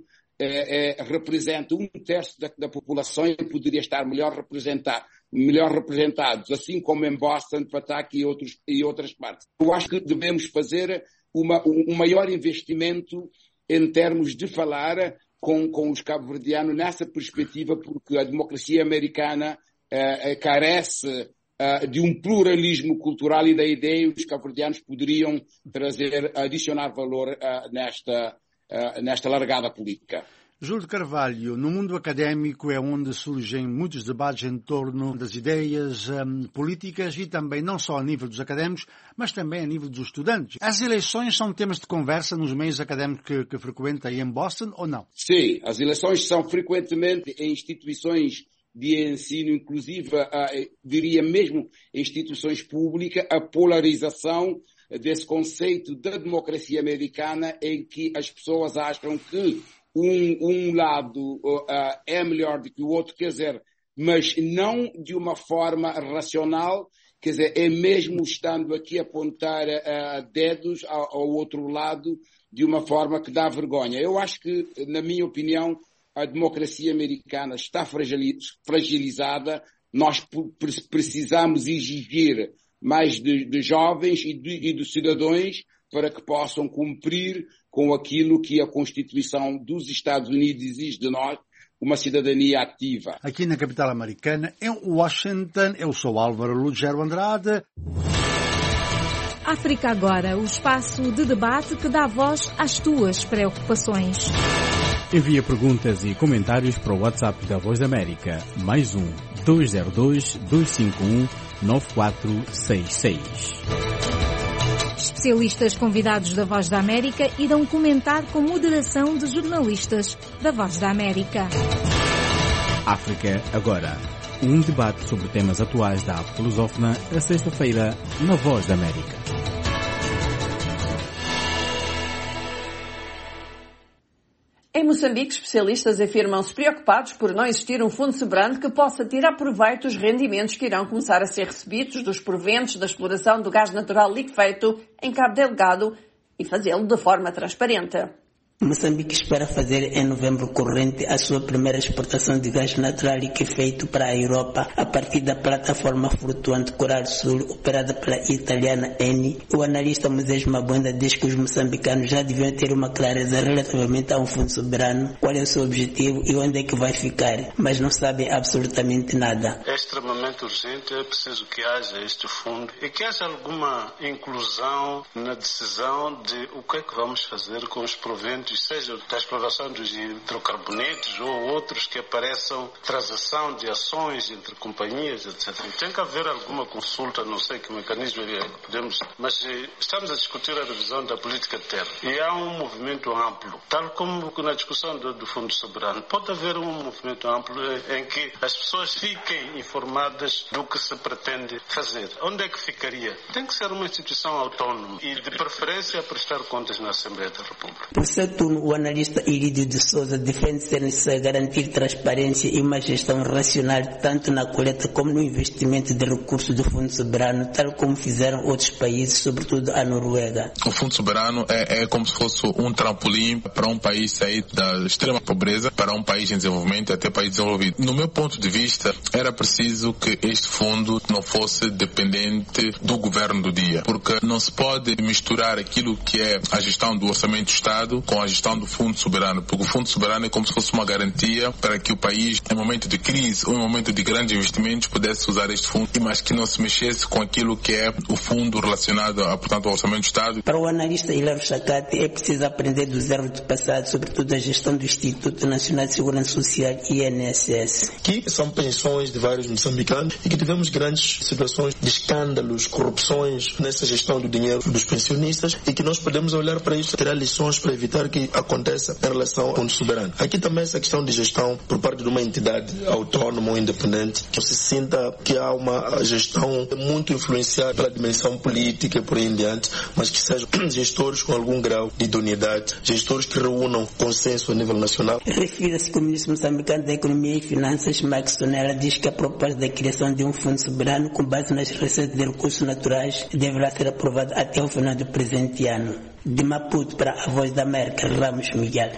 é, é, representam um terço da, da população e poderia estar melhor, representar, melhor representados, assim como em Boston, Pataque e, outros, e outras partes. Eu acho que devemos fazer uma, um, um maior investimento em termos de falar Com, com os cabo-verdianos nessa perspectiva, porque a democracia americana uh, carece uh, de um pluralismo cultural e da ideia que os cabo-verdianos poderiam trazer, adicionar valor uh, nesta, uh, nesta largada política. Júlio de Carvalho, no mundo académico é onde surgem muitos debates em torno das ideias um, políticas e também não só a nível dos académicos, mas também a nível dos estudantes. As eleições são temas de conversa nos meios académicos que, que frequenta aí em Boston ou não? Sim, as eleições são frequentemente em instituições de ensino, inclusive, uh, diria mesmo em instituições públicas, a polarização desse conceito da democracia americana em que as pessoas acham que Um, um lado uh, é melhor do que o outro, quer dizer, mas não de uma forma racional, quer dizer, é mesmo estando aqui a apontar uh, dedos ao, ao outro lado de uma forma que dá vergonha. Eu acho que, na minha opinião, a democracia americana está fragilizada. Nós precisamos exigir mais de, de jovens e de, e de cidadãos para que possam cumprir com aquilo que a Constituição dos Estados Unidos exige de nós, uma cidadania ativa. Aqui na capital americana, em Washington, eu sou Álvaro Lugero Andrade. África Agora, o espaço de debate que dá voz às tuas preocupações. Envia perguntas e comentários para o WhatsApp da Voz da América, mais um, dois zero dois, dois cinco um, nove quatro seis seis. Especialistas convidados da Voz da América irão comentar com moderação de jornalistas da Voz da América. África Agora. Um debate sobre temas atuais da arte lusófona, a sexta-feira, na Voz da América. Em Moçambique, especialistas afirmam-se preocupados por não existir um fundo soberano que possa tirar proveito dos rendimentos que irão começar a ser recebidos dos proventos da exploração do gás natural liquefeito em Cabo Delgado e fazê-lo de forma transparente. Moçambique espera fazer em novembro corrente a sua primeira exportação de gás natural liquefeito para a Europa a partir da plataforma flutuante Coral Sul, operada pela italiana Eni. O analista Moisés Mabonda diz que os moçambicanos já deviam ter uma clareza relativamente a um fundo soberano, qual é o seu objetivo e onde é que vai ficar, mas não sabem absolutamente nada. É extremamente urgente, é preciso que haja este fundo e que haja alguma inclusão na decisão de o que é que vamos fazer com os proventos, seja da exploração dos hidrocarbonetos ou outros que apareçam, transação de ações entre companhias, etcétera. Tem que haver alguma consulta, não sei que mecanismo é que podemos, mas estamos a discutir a revisão da política de terra e há um movimento amplo, tal como na discussão do, do Fundo Soberano. Pode haver um movimento amplo em que as pessoas fiquem informadas do que se pretende fazer. Onde é que ficaria? Tem que ser uma instituição autónoma e de preferência a prestar contas na Assembleia da República. Por seu turno, o analista Irídio de Souza defende ser necessário garantir transparência e uma gestão racional tanto na coleta como no investimento de recursos do Fundo Soberano, tal como fizeram outros países, sobretudo a Noruega. O Fundo Soberano é, é como se fosse um trampolim para um país sair da extrema pobreza para um país em desenvolvimento até país desenvolvido. No meu ponto de vista, era preciso que este fundo não fosse dependente do governo do dia, porque não se pode misturar aquilo que é a gestão do orçamento do Estado com a gestão do Fundo Soberano, porque o Fundo Soberano é como se fosse uma garantia para que o país, em momento de crise ou em momento de grandes investimentos, pudesse usar este fundo, mas que não se mexesse com aquilo que é o fundo relacionado, a, portanto, ao orçamento do Estado. Para o analista Hilário Chacate, é preciso aprender dos erros do passado, sobretudo a gestão do Instituto Nacional de Segurança Social, I N S S. Que são pensões de vários moçambicanos e que tivemos grandes situações de escândalos, corrupções nessa gestão do dinheiro dos pensionistas e que nós podemos olhar para isso e tirar lições para evitar que aconteça em relação ao fundo soberano. Aqui também essa questão de gestão por parte de uma entidade autônoma ou independente, que se sinta que há uma gestão muito influenciada pela dimensão política e por aí em diante, mas que sejam gestores com algum grau de idoneidade, gestores que reúnam consenso a nível nacional. Refira-se que o ministro moçambicano da Economia e Finanças, Max Tonela, diz que a proposta da criação de um fundo soberano com base nas receitas de recursos naturais deverá ser aprovada até o final do presente ano. De Maputo para a Voz da América, Ramos Miguel.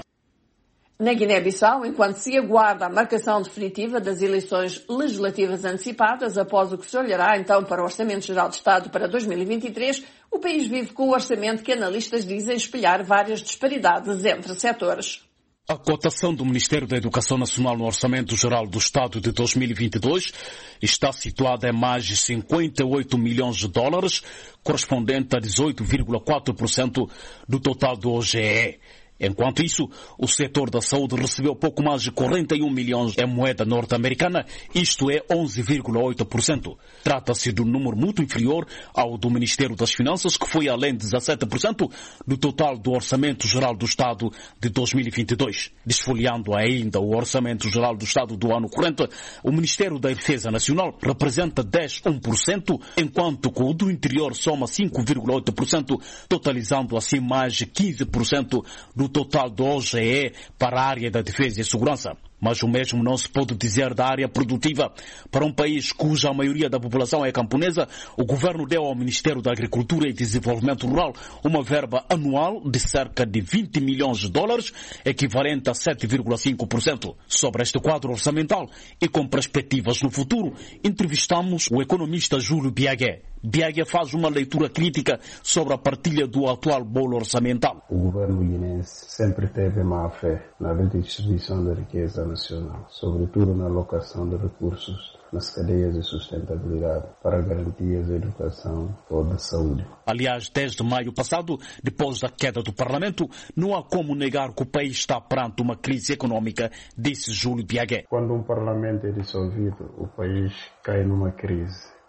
Na Guiné-Bissau, enquanto se aguarda a marcação definitiva das eleições legislativas antecipadas, após o que se olhará então para o Orçamento Geral de Estado para dois mil e vinte e três, o país vive com o orçamento que analistas dizem espelhar várias disparidades entre setores. A cotação do Ministério da Educação Nacional no Orçamento Geral do Estado de dois mil e vinte e dois está situada em mais de cinquenta e oito milhões de dólares, correspondente a dezoito vírgula quatro por cento do total do O G E. Enquanto isso, o setor da saúde recebeu pouco mais de quarenta e um milhões em moeda norte-americana, isto é onze vírgula oito por cento. Trata-se de um número muito inferior ao do Ministério das Finanças, que foi além de dezessete por cento do total do Orçamento Geral do Estado de dois mil e vinte e dois. Desfolhando ainda o Orçamento Geral do Estado do ano corrente, o Ministério da Defesa Nacional representa dez vírgula um por cento, enquanto que o do Interior soma cinco vírgula oito por cento, totalizando assim mais de quinze por cento do total do O G E para a área da defesa e segurança. Mas o mesmo não se pode dizer da área produtiva. Para um país cuja maioria da população é camponesa, o governo deu ao Ministério da Agricultura e Desenvolvimento Rural uma verba anual de cerca de vinte milhões de dólares, equivalente a sete vírgula cinco por cento. Sobre este quadro orçamental e com perspectivas no futuro, entrevistamos o economista Júlio Biagué. Biagué faz uma leitura crítica sobre a partilha do atual bolo orçamental. O governo guinense sempre teve má fé na redistribuição da riqueza nacional, sobretudo na alocação de recursos nas cadeias de sustentabilidade para garantias de educação ou de saúde. Aliás, desde maio passado, depois da queda do Parlamento, não há como negar que o país está perante uma crise econômica, disse Júlio Biagué. Quando um Parlamento é dissolvido, o país cai numa crise.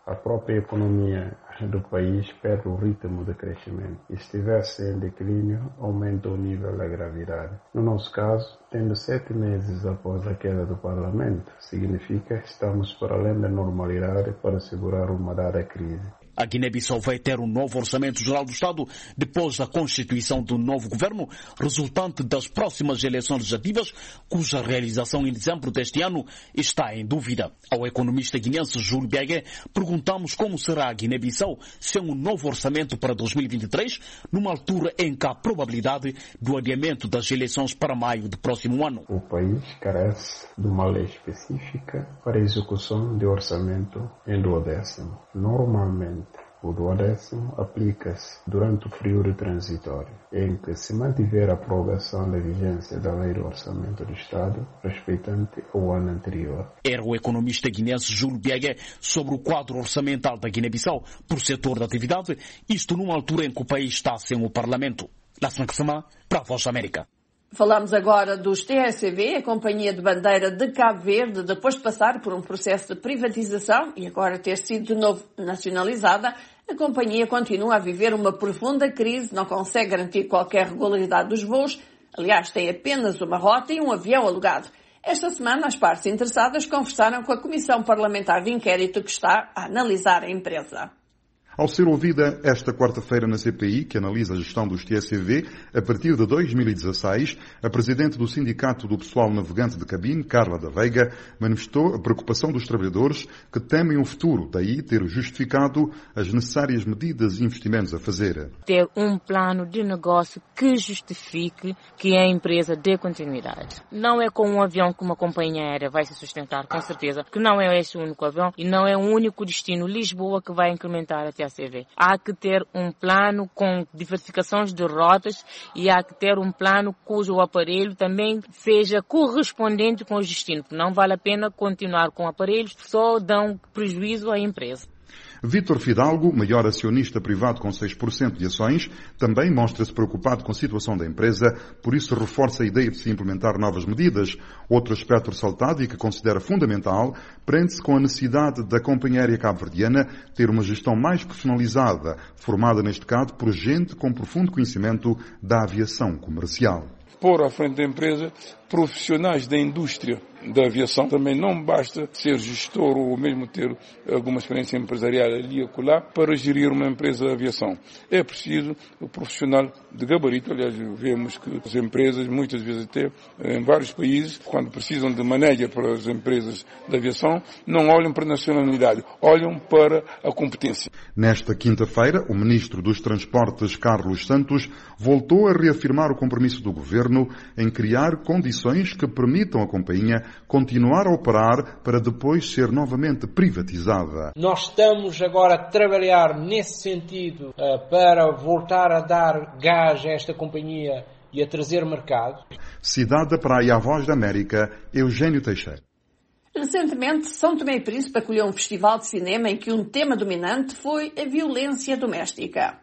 a própria economia do país perde o ritmo de crescimento. E se estivesse em declínio, aumenta o nível da gravidade. No nosso caso, tendo sete meses após a queda do Parlamento, significa que estamos por além da normalidade para segurar uma dada crise. A Guiné-Bissau vai ter um novo Orçamento-Geral do Estado depois da constituição do novo governo, resultante das próximas eleições legislativas, cuja realização em dezembro deste ano está em dúvida. Ao economista guineense Júlio Biagué, perguntamos como será a Guiné-Bissau sem um novo orçamento para dois mil e vinte e três, numa altura em que há probabilidade do adiamento das eleições para maio do próximo ano. O país carece de uma lei específica para a execução de orçamento em duodécimo. Normalmente, o duodécimo aplica-se durante o período transitório, em que se mantiver a prorrogação da vigência da Lei do Orçamento do Estado, respeitante ao ano anterior. Era o economista guinense Júlio Biagué sobre o quadro orçamental da Guiné-Bissau por setor de atividade, isto numa altura em que o país está sem o Parlamento. Lássima Ksama, para a Voz da América. Falamos agora dos T S V, a Companhia de Bandeira de Cabo Verde, depois de passar por um processo de privatização e agora ter sido de novo nacionalizada, a companhia continua a viver uma profunda crise, não consegue garantir qualquer regularidade dos voos, aliás, tem apenas uma rota e um avião alugado. Esta semana, as partes interessadas conversaram com a Comissão Parlamentar de Inquérito que está a analisar a empresa. Ao ser ouvida esta quarta-feira na C P I, que analisa a gestão dos T S V, a partir de dois mil e dezasseis, a presidente do Sindicato do Pessoal Navegante de Cabine, Carla da Veiga, manifestou a preocupação dos trabalhadores que temem o futuro, daí ter justificado as necessárias medidas e investimentos a fazer. Ter um plano de negócio que justifique que a empresa dê continuidade. Não é com um avião que uma companhia aérea vai se sustentar, com certeza, que não é esse o único avião e não é o único destino Lisboa que vai incrementar a T S V. Há que ter um plano com diversificações de rotas e há que ter um plano cujo aparelho também seja correspondente com o destino. Não vale a pena continuar com aparelhos que só dão prejuízo à empresa. Vítor Fidalgo, maior acionista privado com seis por cento de ações, também mostra-se preocupado com a situação da empresa, por isso reforça a ideia de se implementar novas medidas. Outro aspecto ressaltado e que considera fundamental prende-se com a necessidade da companhia aérea cabo-verdiana ter uma gestão mais profissionalizada, formada neste caso por gente com profundo conhecimento da aviação comercial. Pôr à frente da empresa profissionais da indústria da aviação. Também não basta ser gestor ou mesmo ter alguma experiência empresarial ali e acolá para gerir uma empresa de aviação. É preciso o profissional de gabarito. Aliás, vemos que as empresas, muitas vezes até em vários países, quando precisam de manager para as empresas de aviação, não olham para a nacionalidade, olham para a competência. Nesta quinta-feira, o Ministro dos Transportes, Carlos Santos, voltou a reafirmar o compromisso do Governo em criar condições que permitam à companhia continuar a operar para depois ser novamente privatizada. Nós estamos agora a trabalhar nesse sentido uh, para voltar a dar gás a esta companhia e a trazer mercado. Cidade da Praia, a Voz da América, Eugênio Teixeira. Recentemente, São Tomé e Príncipe acolheu um festival de cinema em que um tema dominante foi a violência doméstica.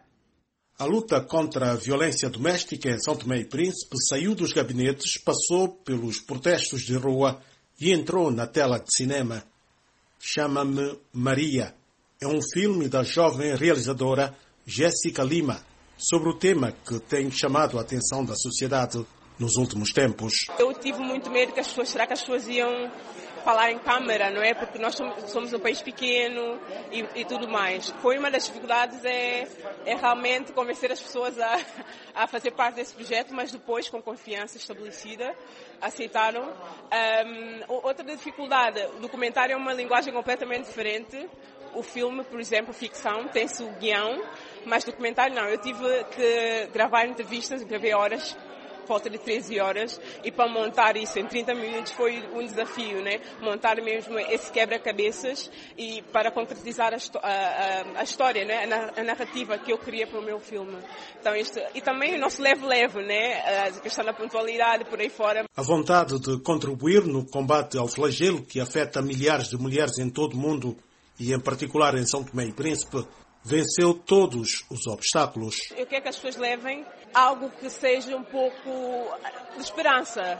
A luta contra a violência doméstica em São Tomé e Príncipe saiu dos gabinetes, passou pelos protestos de rua e entrou na tela de cinema. Chama-me Maria. É um filme da jovem realizadora Jéssica Lima sobre o tema que tem chamado a atenção da sociedade nos últimos tempos. Eu tive muito medo que as pessoas, será que as pessoas iam falar em câmara, não é? Porque nós somos, somos um país pequeno e, e tudo mais. Foi uma das dificuldades é, é realmente convencer as pessoas a, a fazer parte desse projeto, mas depois, com confiança estabelecida, aceitaram. Um, outra dificuldade, o documentário é uma linguagem completamente diferente. O filme, por exemplo, ficção, tem-se o guião, mas documentário não. Eu tive que gravar entrevistas, gravei horas, volta de treze horas, e para montar isso em trinta minutos foi um desafio, né? Montar mesmo esse quebra-cabeças e para concretizar a, a, a história, né? A narrativa que eu queria para o meu filme. Então, isto, e também o nosso leve-leve, né? A questão da pontualidade, por aí fora. A vontade de contribuir no combate ao flagelo que afeta milhares de mulheres em todo o mundo e em particular em São Tomé e Príncipe, venceu todos os obstáculos. Eu quero que as pessoas levem algo que seja um pouco de esperança.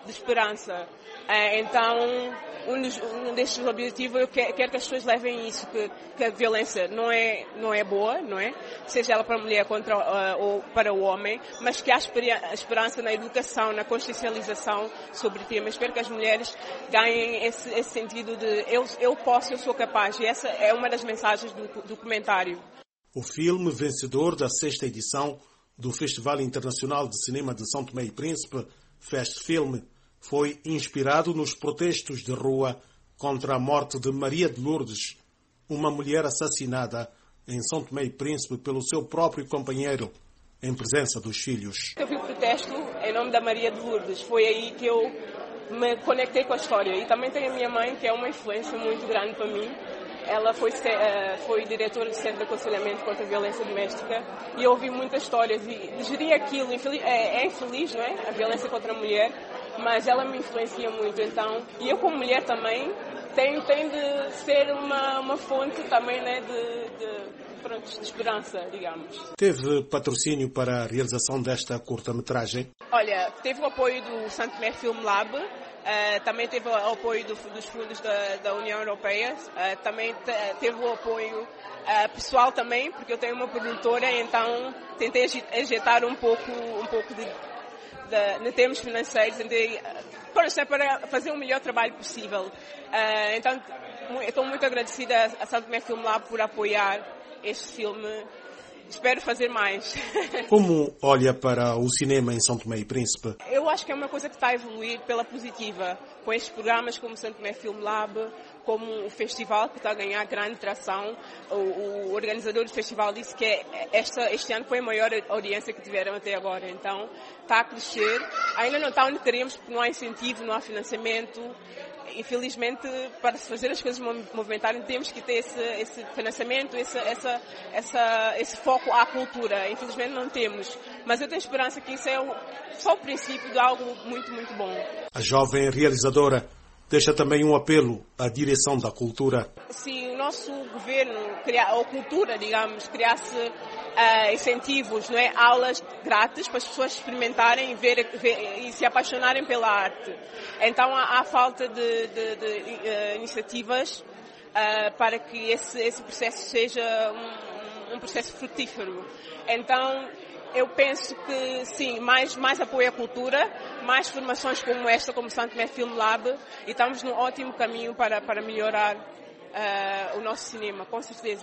de esperança. Então, um, dos, um destes objetivos, eu quero, quero que as pessoas levem isso, que, que a violência não é, não é boa, não é? Seja ela para a mulher contra, uh, ou para o homem, mas que há a esperança na educação, na consciencialização sobre o tema. Espero que as mulheres ganhem esse, esse sentido de eu, eu posso, eu sou capaz. E essa é uma das mensagens do documentário. O filme vencedor da sexta edição do Festival Internacional de Cinema de São Tomé e Príncipe, Festfilm, foi inspirado nos protestos de rua contra a morte de Maria de Lourdes, uma mulher assassinada em São Tomé e Príncipe pelo seu próprio companheiro, em presença dos filhos. Eu vi o protesto em nome da Maria de Lourdes. Foi aí que eu me conectei com a história. E também tenho a minha mãe, que é uma influência muito grande para mim. Ela foi, foi diretora do Centro de Aconselhamento contra a Violência Doméstica e eu ouvi muitas histórias e gerir aquilo. Infeliz, é, é infeliz, não é? A violência contra a mulher, mas ela me influencia muito. Então, e eu como mulher também tenho, tenho de ser uma, uma fonte também, né, de, de, pronto, de esperança, digamos. Teve patrocínio para a realização desta curta-metragem? Olha, teve o apoio do Santo Tomé Film Lab. Uh, também teve o apoio do, dos fundos da, da União Europeia, uh, também te, teve o apoio uh, pessoal também, porque eu tenho uma produtora, então tentei injetar um pouco, um pouco de, de, de termos financeiros, tentei, uh, para fazer o melhor trabalho possível. Uh, então, estou muito agradecida a Santo Tomé Film Lab por apoiar este filme. Espero fazer mais. Como olha para o cinema em São Tomé e Príncipe? Eu acho que é uma coisa que está a evoluir pela positiva, com estes programas como o Santo Tomé Film Lab, como o festival, que está a ganhar grande tração. O, o organizador do festival disse que esta, este ano foi a maior audiência que tiveram até agora. Então, está a crescer. Ainda não está onde queremos, porque não há incentivo, não há financiamento. Infelizmente, para fazer as coisas movimentarem, temos que ter esse, esse financiamento, esse, essa, essa, esse foco à cultura. Infelizmente não temos. Mas eu tenho esperança que isso é o, só o princípio de algo muito, muito bom. A jovem realizadora deixa também um apelo à direção da cultura. Se o nosso governo, ou cultura, digamos, criasse uh, incentivos, não é? Aulas grátis para as pessoas experimentarem ver, ver, e se apaixonarem pela arte. Então há, há falta de, de, de uh, iniciativas uh, para que esse, esse processo seja um, um processo frutífero. Então eu penso que sim, mais, mais apoio à cultura, mais formações como esta, como o Santo Tomé Film Lab, e estamos num ótimo caminho para, para melhorar uh, o nosso cinema, com certeza.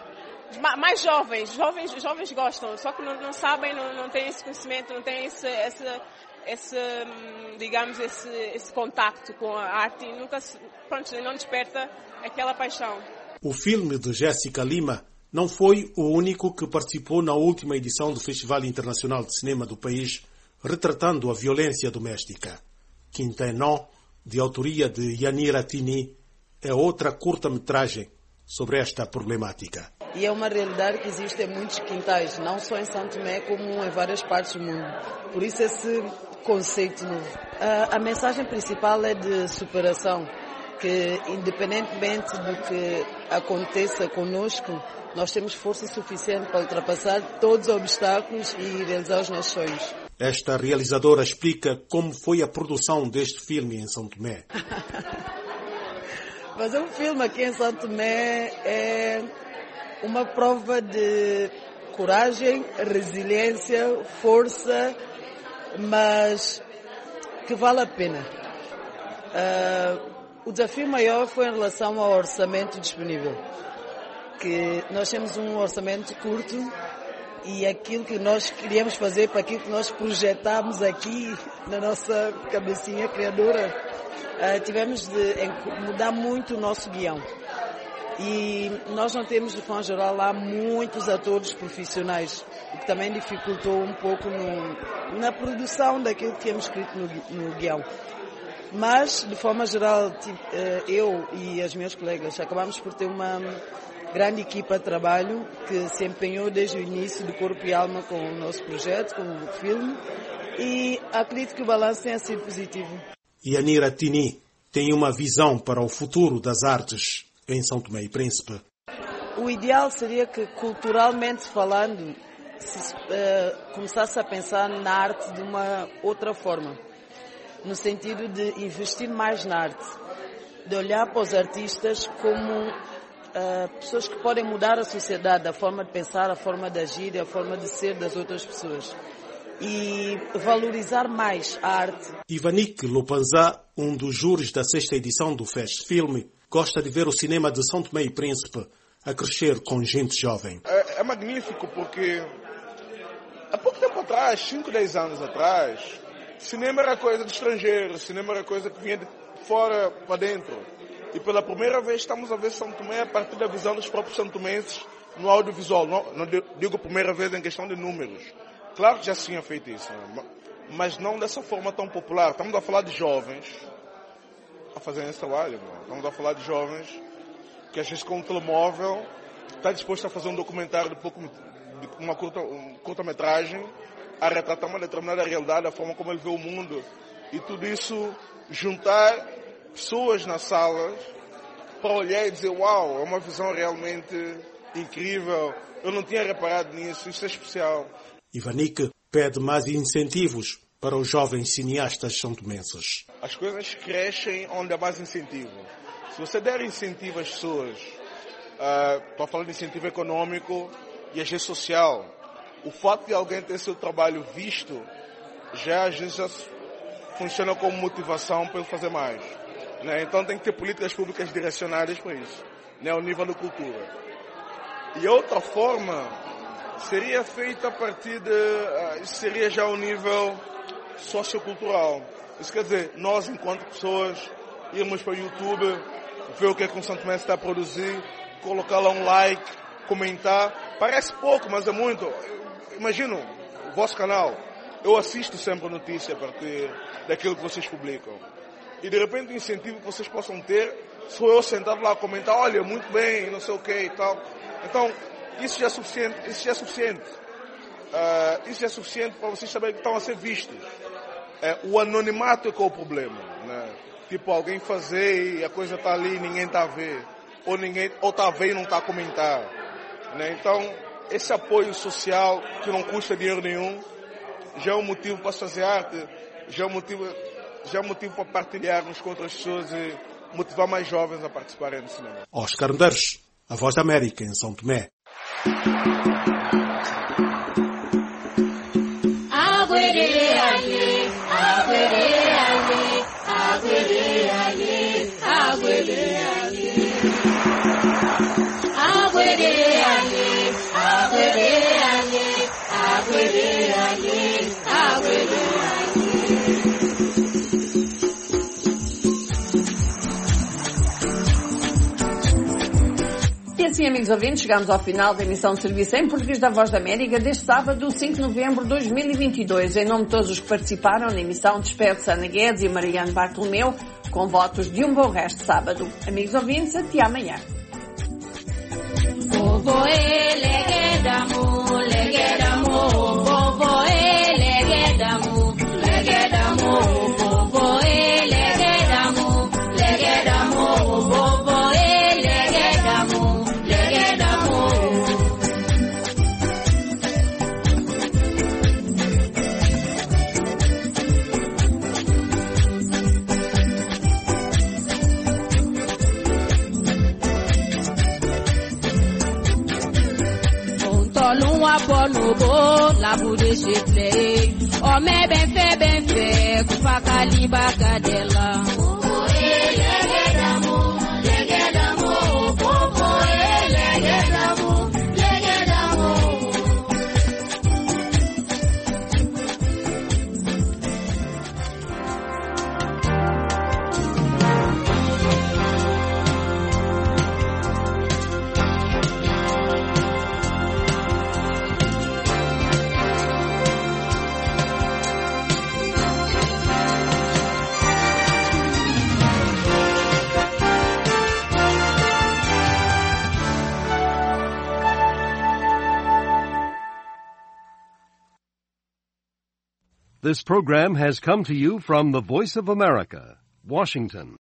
E mais jovens, jovens, jovens gostam, só que não, não sabem, não, não têm esse conhecimento, não têm esse, esse, esse digamos, esse, esse contacto com a arte e nunca, pronto, não desperta aquela paixão. O filme de Jéssica Lima não foi o único que participou na última edição do Festival Internacional de Cinema do país, retratando a violência doméstica. Quintainó, de autoria de Yanira Tini, é outra curta-metragem sobre esta problemática. E é uma realidade que existe em muitos quintais, não só em São Tomé, como em várias partes do mundo. Por isso esse conceito novo. A, a mensagem principal é de superação, que independentemente do que aconteça conosco, nós temos força suficiente para ultrapassar todos os obstáculos e realizar os nossos sonhos. Esta realizadora explica como foi a produção deste filme em São Tomé. Fazer um filme aqui em São Tomé é uma prova de coragem, resiliência, força, mas que vale a pena. Uh, o desafio maior foi em relação ao orçamento disponível. Que nós temos um orçamento curto e aquilo que nós queríamos fazer para aquilo que nós projetámos aqui na nossa cabecinha criadora, uh, tivemos de mudar muito o nosso guião. E nós não temos, de forma geral, lá muitos atores profissionais, o que também dificultou um pouco no, na produção daquilo que tínhamos escrito no, no guião. Mas, de forma geral, eu e as minhas colegas acabamos por ter uma grande equipa de trabalho que se empenhou desde o início de corpo e alma com o nosso projeto, com o filme, e acredito que o balanço tenha sido positivo. Yanira Tini tem uma visão para o futuro das artes em São Tomé e Príncipe. O ideal seria que, culturalmente falando, se uh, começasse a pensar na arte de uma outra forma. no sentido de investir mais na arte, de olhar para os artistas como uh, pessoas que podem mudar a sociedade, a forma de pensar, a forma de agir e a forma de ser das outras pessoas. E valorizar mais a arte. Ivanik Lupanzá, um dos júris da sexta edição do Fest Filme, gosta de ver o cinema de São Tomé e Príncipe a crescer com gente jovem. É, é magnífico porque há pouco tempo atrás, cinco, dez anos atrás, cinema era coisa de estrangeiro, cinema era coisa que vinha de fora para dentro. E pela primeira vez estamos a ver São Tomé a partir da visão dos próprios santomenses no audiovisual. Não, não digo primeira vez em questão de números. Claro que já se tinha feito isso, né? Mas não dessa forma tão popular. Estamos a falar de jovens a fazerem esse trabalho. Né? Estamos a falar de jovens que às vezes com um telemóvel está disposto a fazer um documentário de pouco, de uma curta, um, curta-metragem a retratar uma determinada realidade, a forma como ele vê o mundo. E tudo isso juntar pessoas nas salas para olhar e dizer, uau, é uma visão realmente incrível. Eu não tinha reparado nisso, isso é especial. Ivanik pede mais incentivos para os jovens cineastas santomenses. As coisas crescem onde há mais incentivo. Se você der incentivo às pessoas, uh, estou falando de incentivo econômico e às vezes social, o fato de alguém ter seu trabalho visto, já às vezes já funciona como motivação para ele fazer mais. Né? Então tem que ter políticas públicas direcionadas para isso, né? Ao nível da cultura. E outra forma seria feita a partir de... Uh, isso seria já o nível sociocultural. Isso quer dizer, nós enquanto pessoas irmos para o YouTube, ver o que é que o São Tomé está a produzir, colocar lá um like, comentar. Parece pouco, mas é muito. Imagino, o vosso canal, eu assisto sempre a notícia a partir daquilo que vocês publicam. E de repente o incentivo que vocês possam ter, sou eu sentado lá a comentar, olha, muito bem, não sei o que e tal. Então, isso já é suficiente, isso já é suficiente. Uh, isso já é suficiente para vocês saberem que estão a ser vistos. Uh, o anonimato é que é o problema, né? Tipo, alguém fazer e a coisa está ali e ninguém está a ver. Ou ninguém, ou está a ver e não está a comentar. Né? Então, esse apoio social, que não custa dinheiro nenhum, já é um motivo para se fazer arte, já é um motivo, já é um motivo para partilharmos com outras pessoas e motivar mais jovens a participarem do cinema. Oscar Medeiros, a Voz da América, em São Tomé. E assim, amigos ouvintes, chegamos ao final da emissão de serviço em português da Voz da América deste sábado, cinco de novembro de dois mil e vinte e dois. Em nome de todos os que participaram na emissão, despede-se Ana Guedes e Mariano Bartolomeu, com votos de um bom resto de sábado. Amigos ouvintes, até amanhã. Bonobo, la bude chifle. O me ben fe ben fe, kufa kaliba kadela. Popo ele gedamo, legedamo. Popo ele gedamo, legedamo. This program has come to you from the Voice of America, Washington.